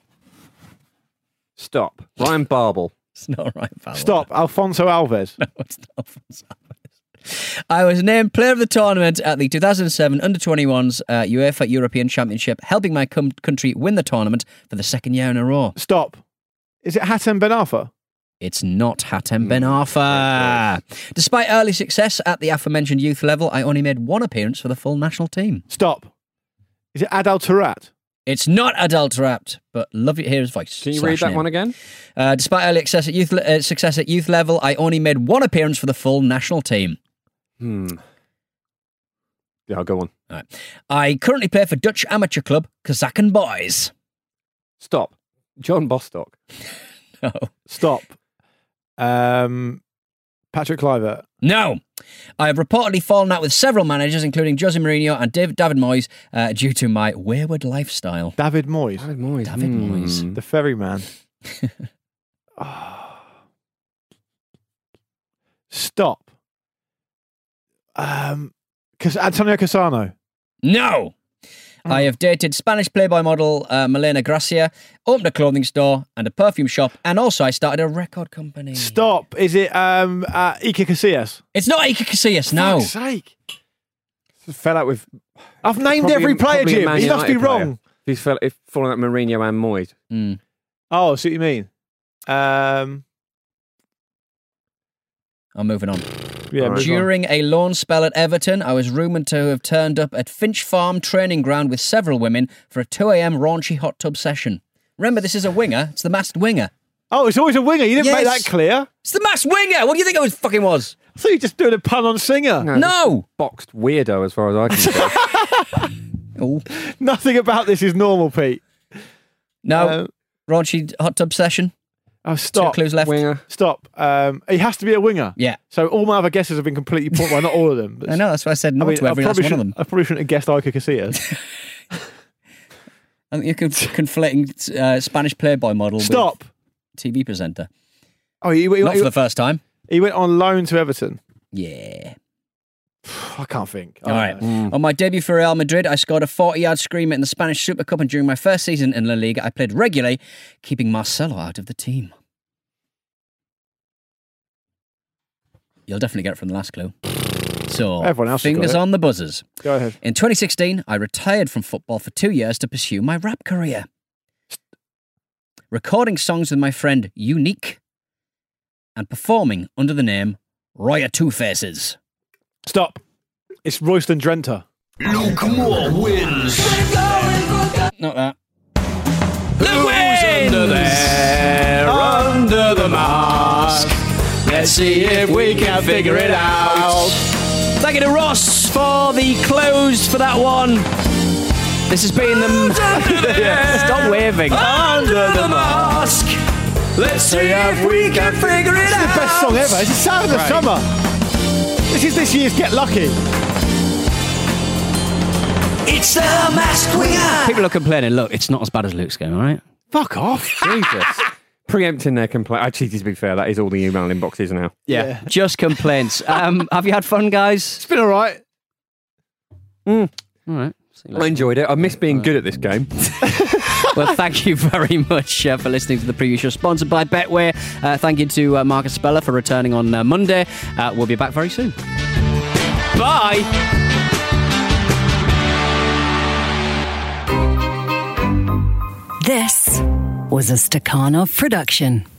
Stop. Ryan Barble. It's not right, pal. Stop. Alfonso Alves. No, it's not. I was named Player of the Tournament at the two thousand seven Under twenty-ones uh, UEFA European Championship, helping my com- country win the tournament for the second year in a row. Stop. Is it Hatem Ben Arfa? It's not Hatem Ben Arfa. Despite early success at the aforementioned youth level, I only made one appearance for the full national team. Stop. Is it Adel Tarat? It's not Adulterapt, but love it. Hear his voice. Can you slash read that name. one again? Uh, despite early success at youth uh, success at youth level, I only made one appearance for the full national team. Hmm. Yeah, I'll go on. All right. I currently play for Dutch amateur club Kazakhstan Boys. Stop. John Bostock. No. Stop. Um, Patrick Kluivert. No. I have reportedly fallen out with several managers, including Jose Mourinho and David, David Moyes, uh, due to my wayward lifestyle. David Moyes. David Moyes. David Hmm. Moyes. The ferryman. Oh. Stop. Um, Cas- Antonio Cassano. No. I have dated Spanish Playboy model uh, Malena Gracia, opened a clothing store and a perfume shop, and also I started a record company. Stop. Is it um, uh, Iker Casillas? It's not Iker Casillas, no. Fuck's sake. Fell out with. I've named probably- every player, probably a Jim. Man He must be United player. wrong. He's fell, if fallen out with Mourinho and Moyes. Mm. Oh, I see what you mean. Um, I'm moving on. yeah, move on. During a loan spell at Everton, I was rumoured to have turned up at Finch Farm training ground with several women for a two a.m. raunchy hot tub session. Remember, this is a winger. It's the Masked Winger. Oh, it's always a winger. You didn't make Yes. that clear. It's the Masked Winger. What do you think it was fucking was? I thought you were just doing a pun on singer. No. Boxed weirdo, as far as I can see. Oh. Nothing about this is normal, Pete. No. Uh, Raunchy hot tub session. oh, Two stop. clues left. Winger. Stop. Um, he has to be a winger. Yeah. So all my other guesses have been completely point. Well, not all of them. But I know, that's why I said no I mean, to every I last probably one of shouldn't- them. I probably shouldn't have guessed Iker Casillas. I think you're con- conflating uh, Spanish Playboy model Stop. with T V presenter. Oh, he, he, Not he, for the first time. he went on loan to Everton. Yeah. I can't think. I All don't right. know. On my debut for Real Madrid, I scored a forty-yard screamer in the Spanish Super Cup, and during my first season in La Liga, I played regularly, keeping Marcelo out of the team. You'll definitely get it from the last clue. So, Everyone else has got fingers it. on the buzzers. Go ahead. In twenty sixteen, I retired from football for two years to pursue my rap career. Recording songs with my friend Unique, and performing under the name Roya Two Faces. Stop. It's Royston Drenthe. Luke Moore wins. Not that. Who wins? Under there, under the mask. Let's see if we can figure it out. Thank you to Ross for the clues for that one. This has been the... Stop waving. Under the mask. Let's see if we can figure it It's the out. best song ever. It's the sound of the Right. summer. This is this year's Get Lucky. It's the Masked Winger. People are complaining, look, it's not as bad as Luke's game, all right? Fuck off. Jesus. Preempting their complaint. Actually, to be fair, that is all the email inboxes now. Yeah, Yeah. just complaints. Um, have you had fun, guys? It's been all right. All right. See you I later. enjoyed it. I miss being good at this game. Well, thank you very much uh, for listening to the preview show sponsored by Betway. Uh, thank you to uh, Marcus Speller for returning on uh, Monday. Uh, we'll be back very soon. Bye. This was a Stakhanov production.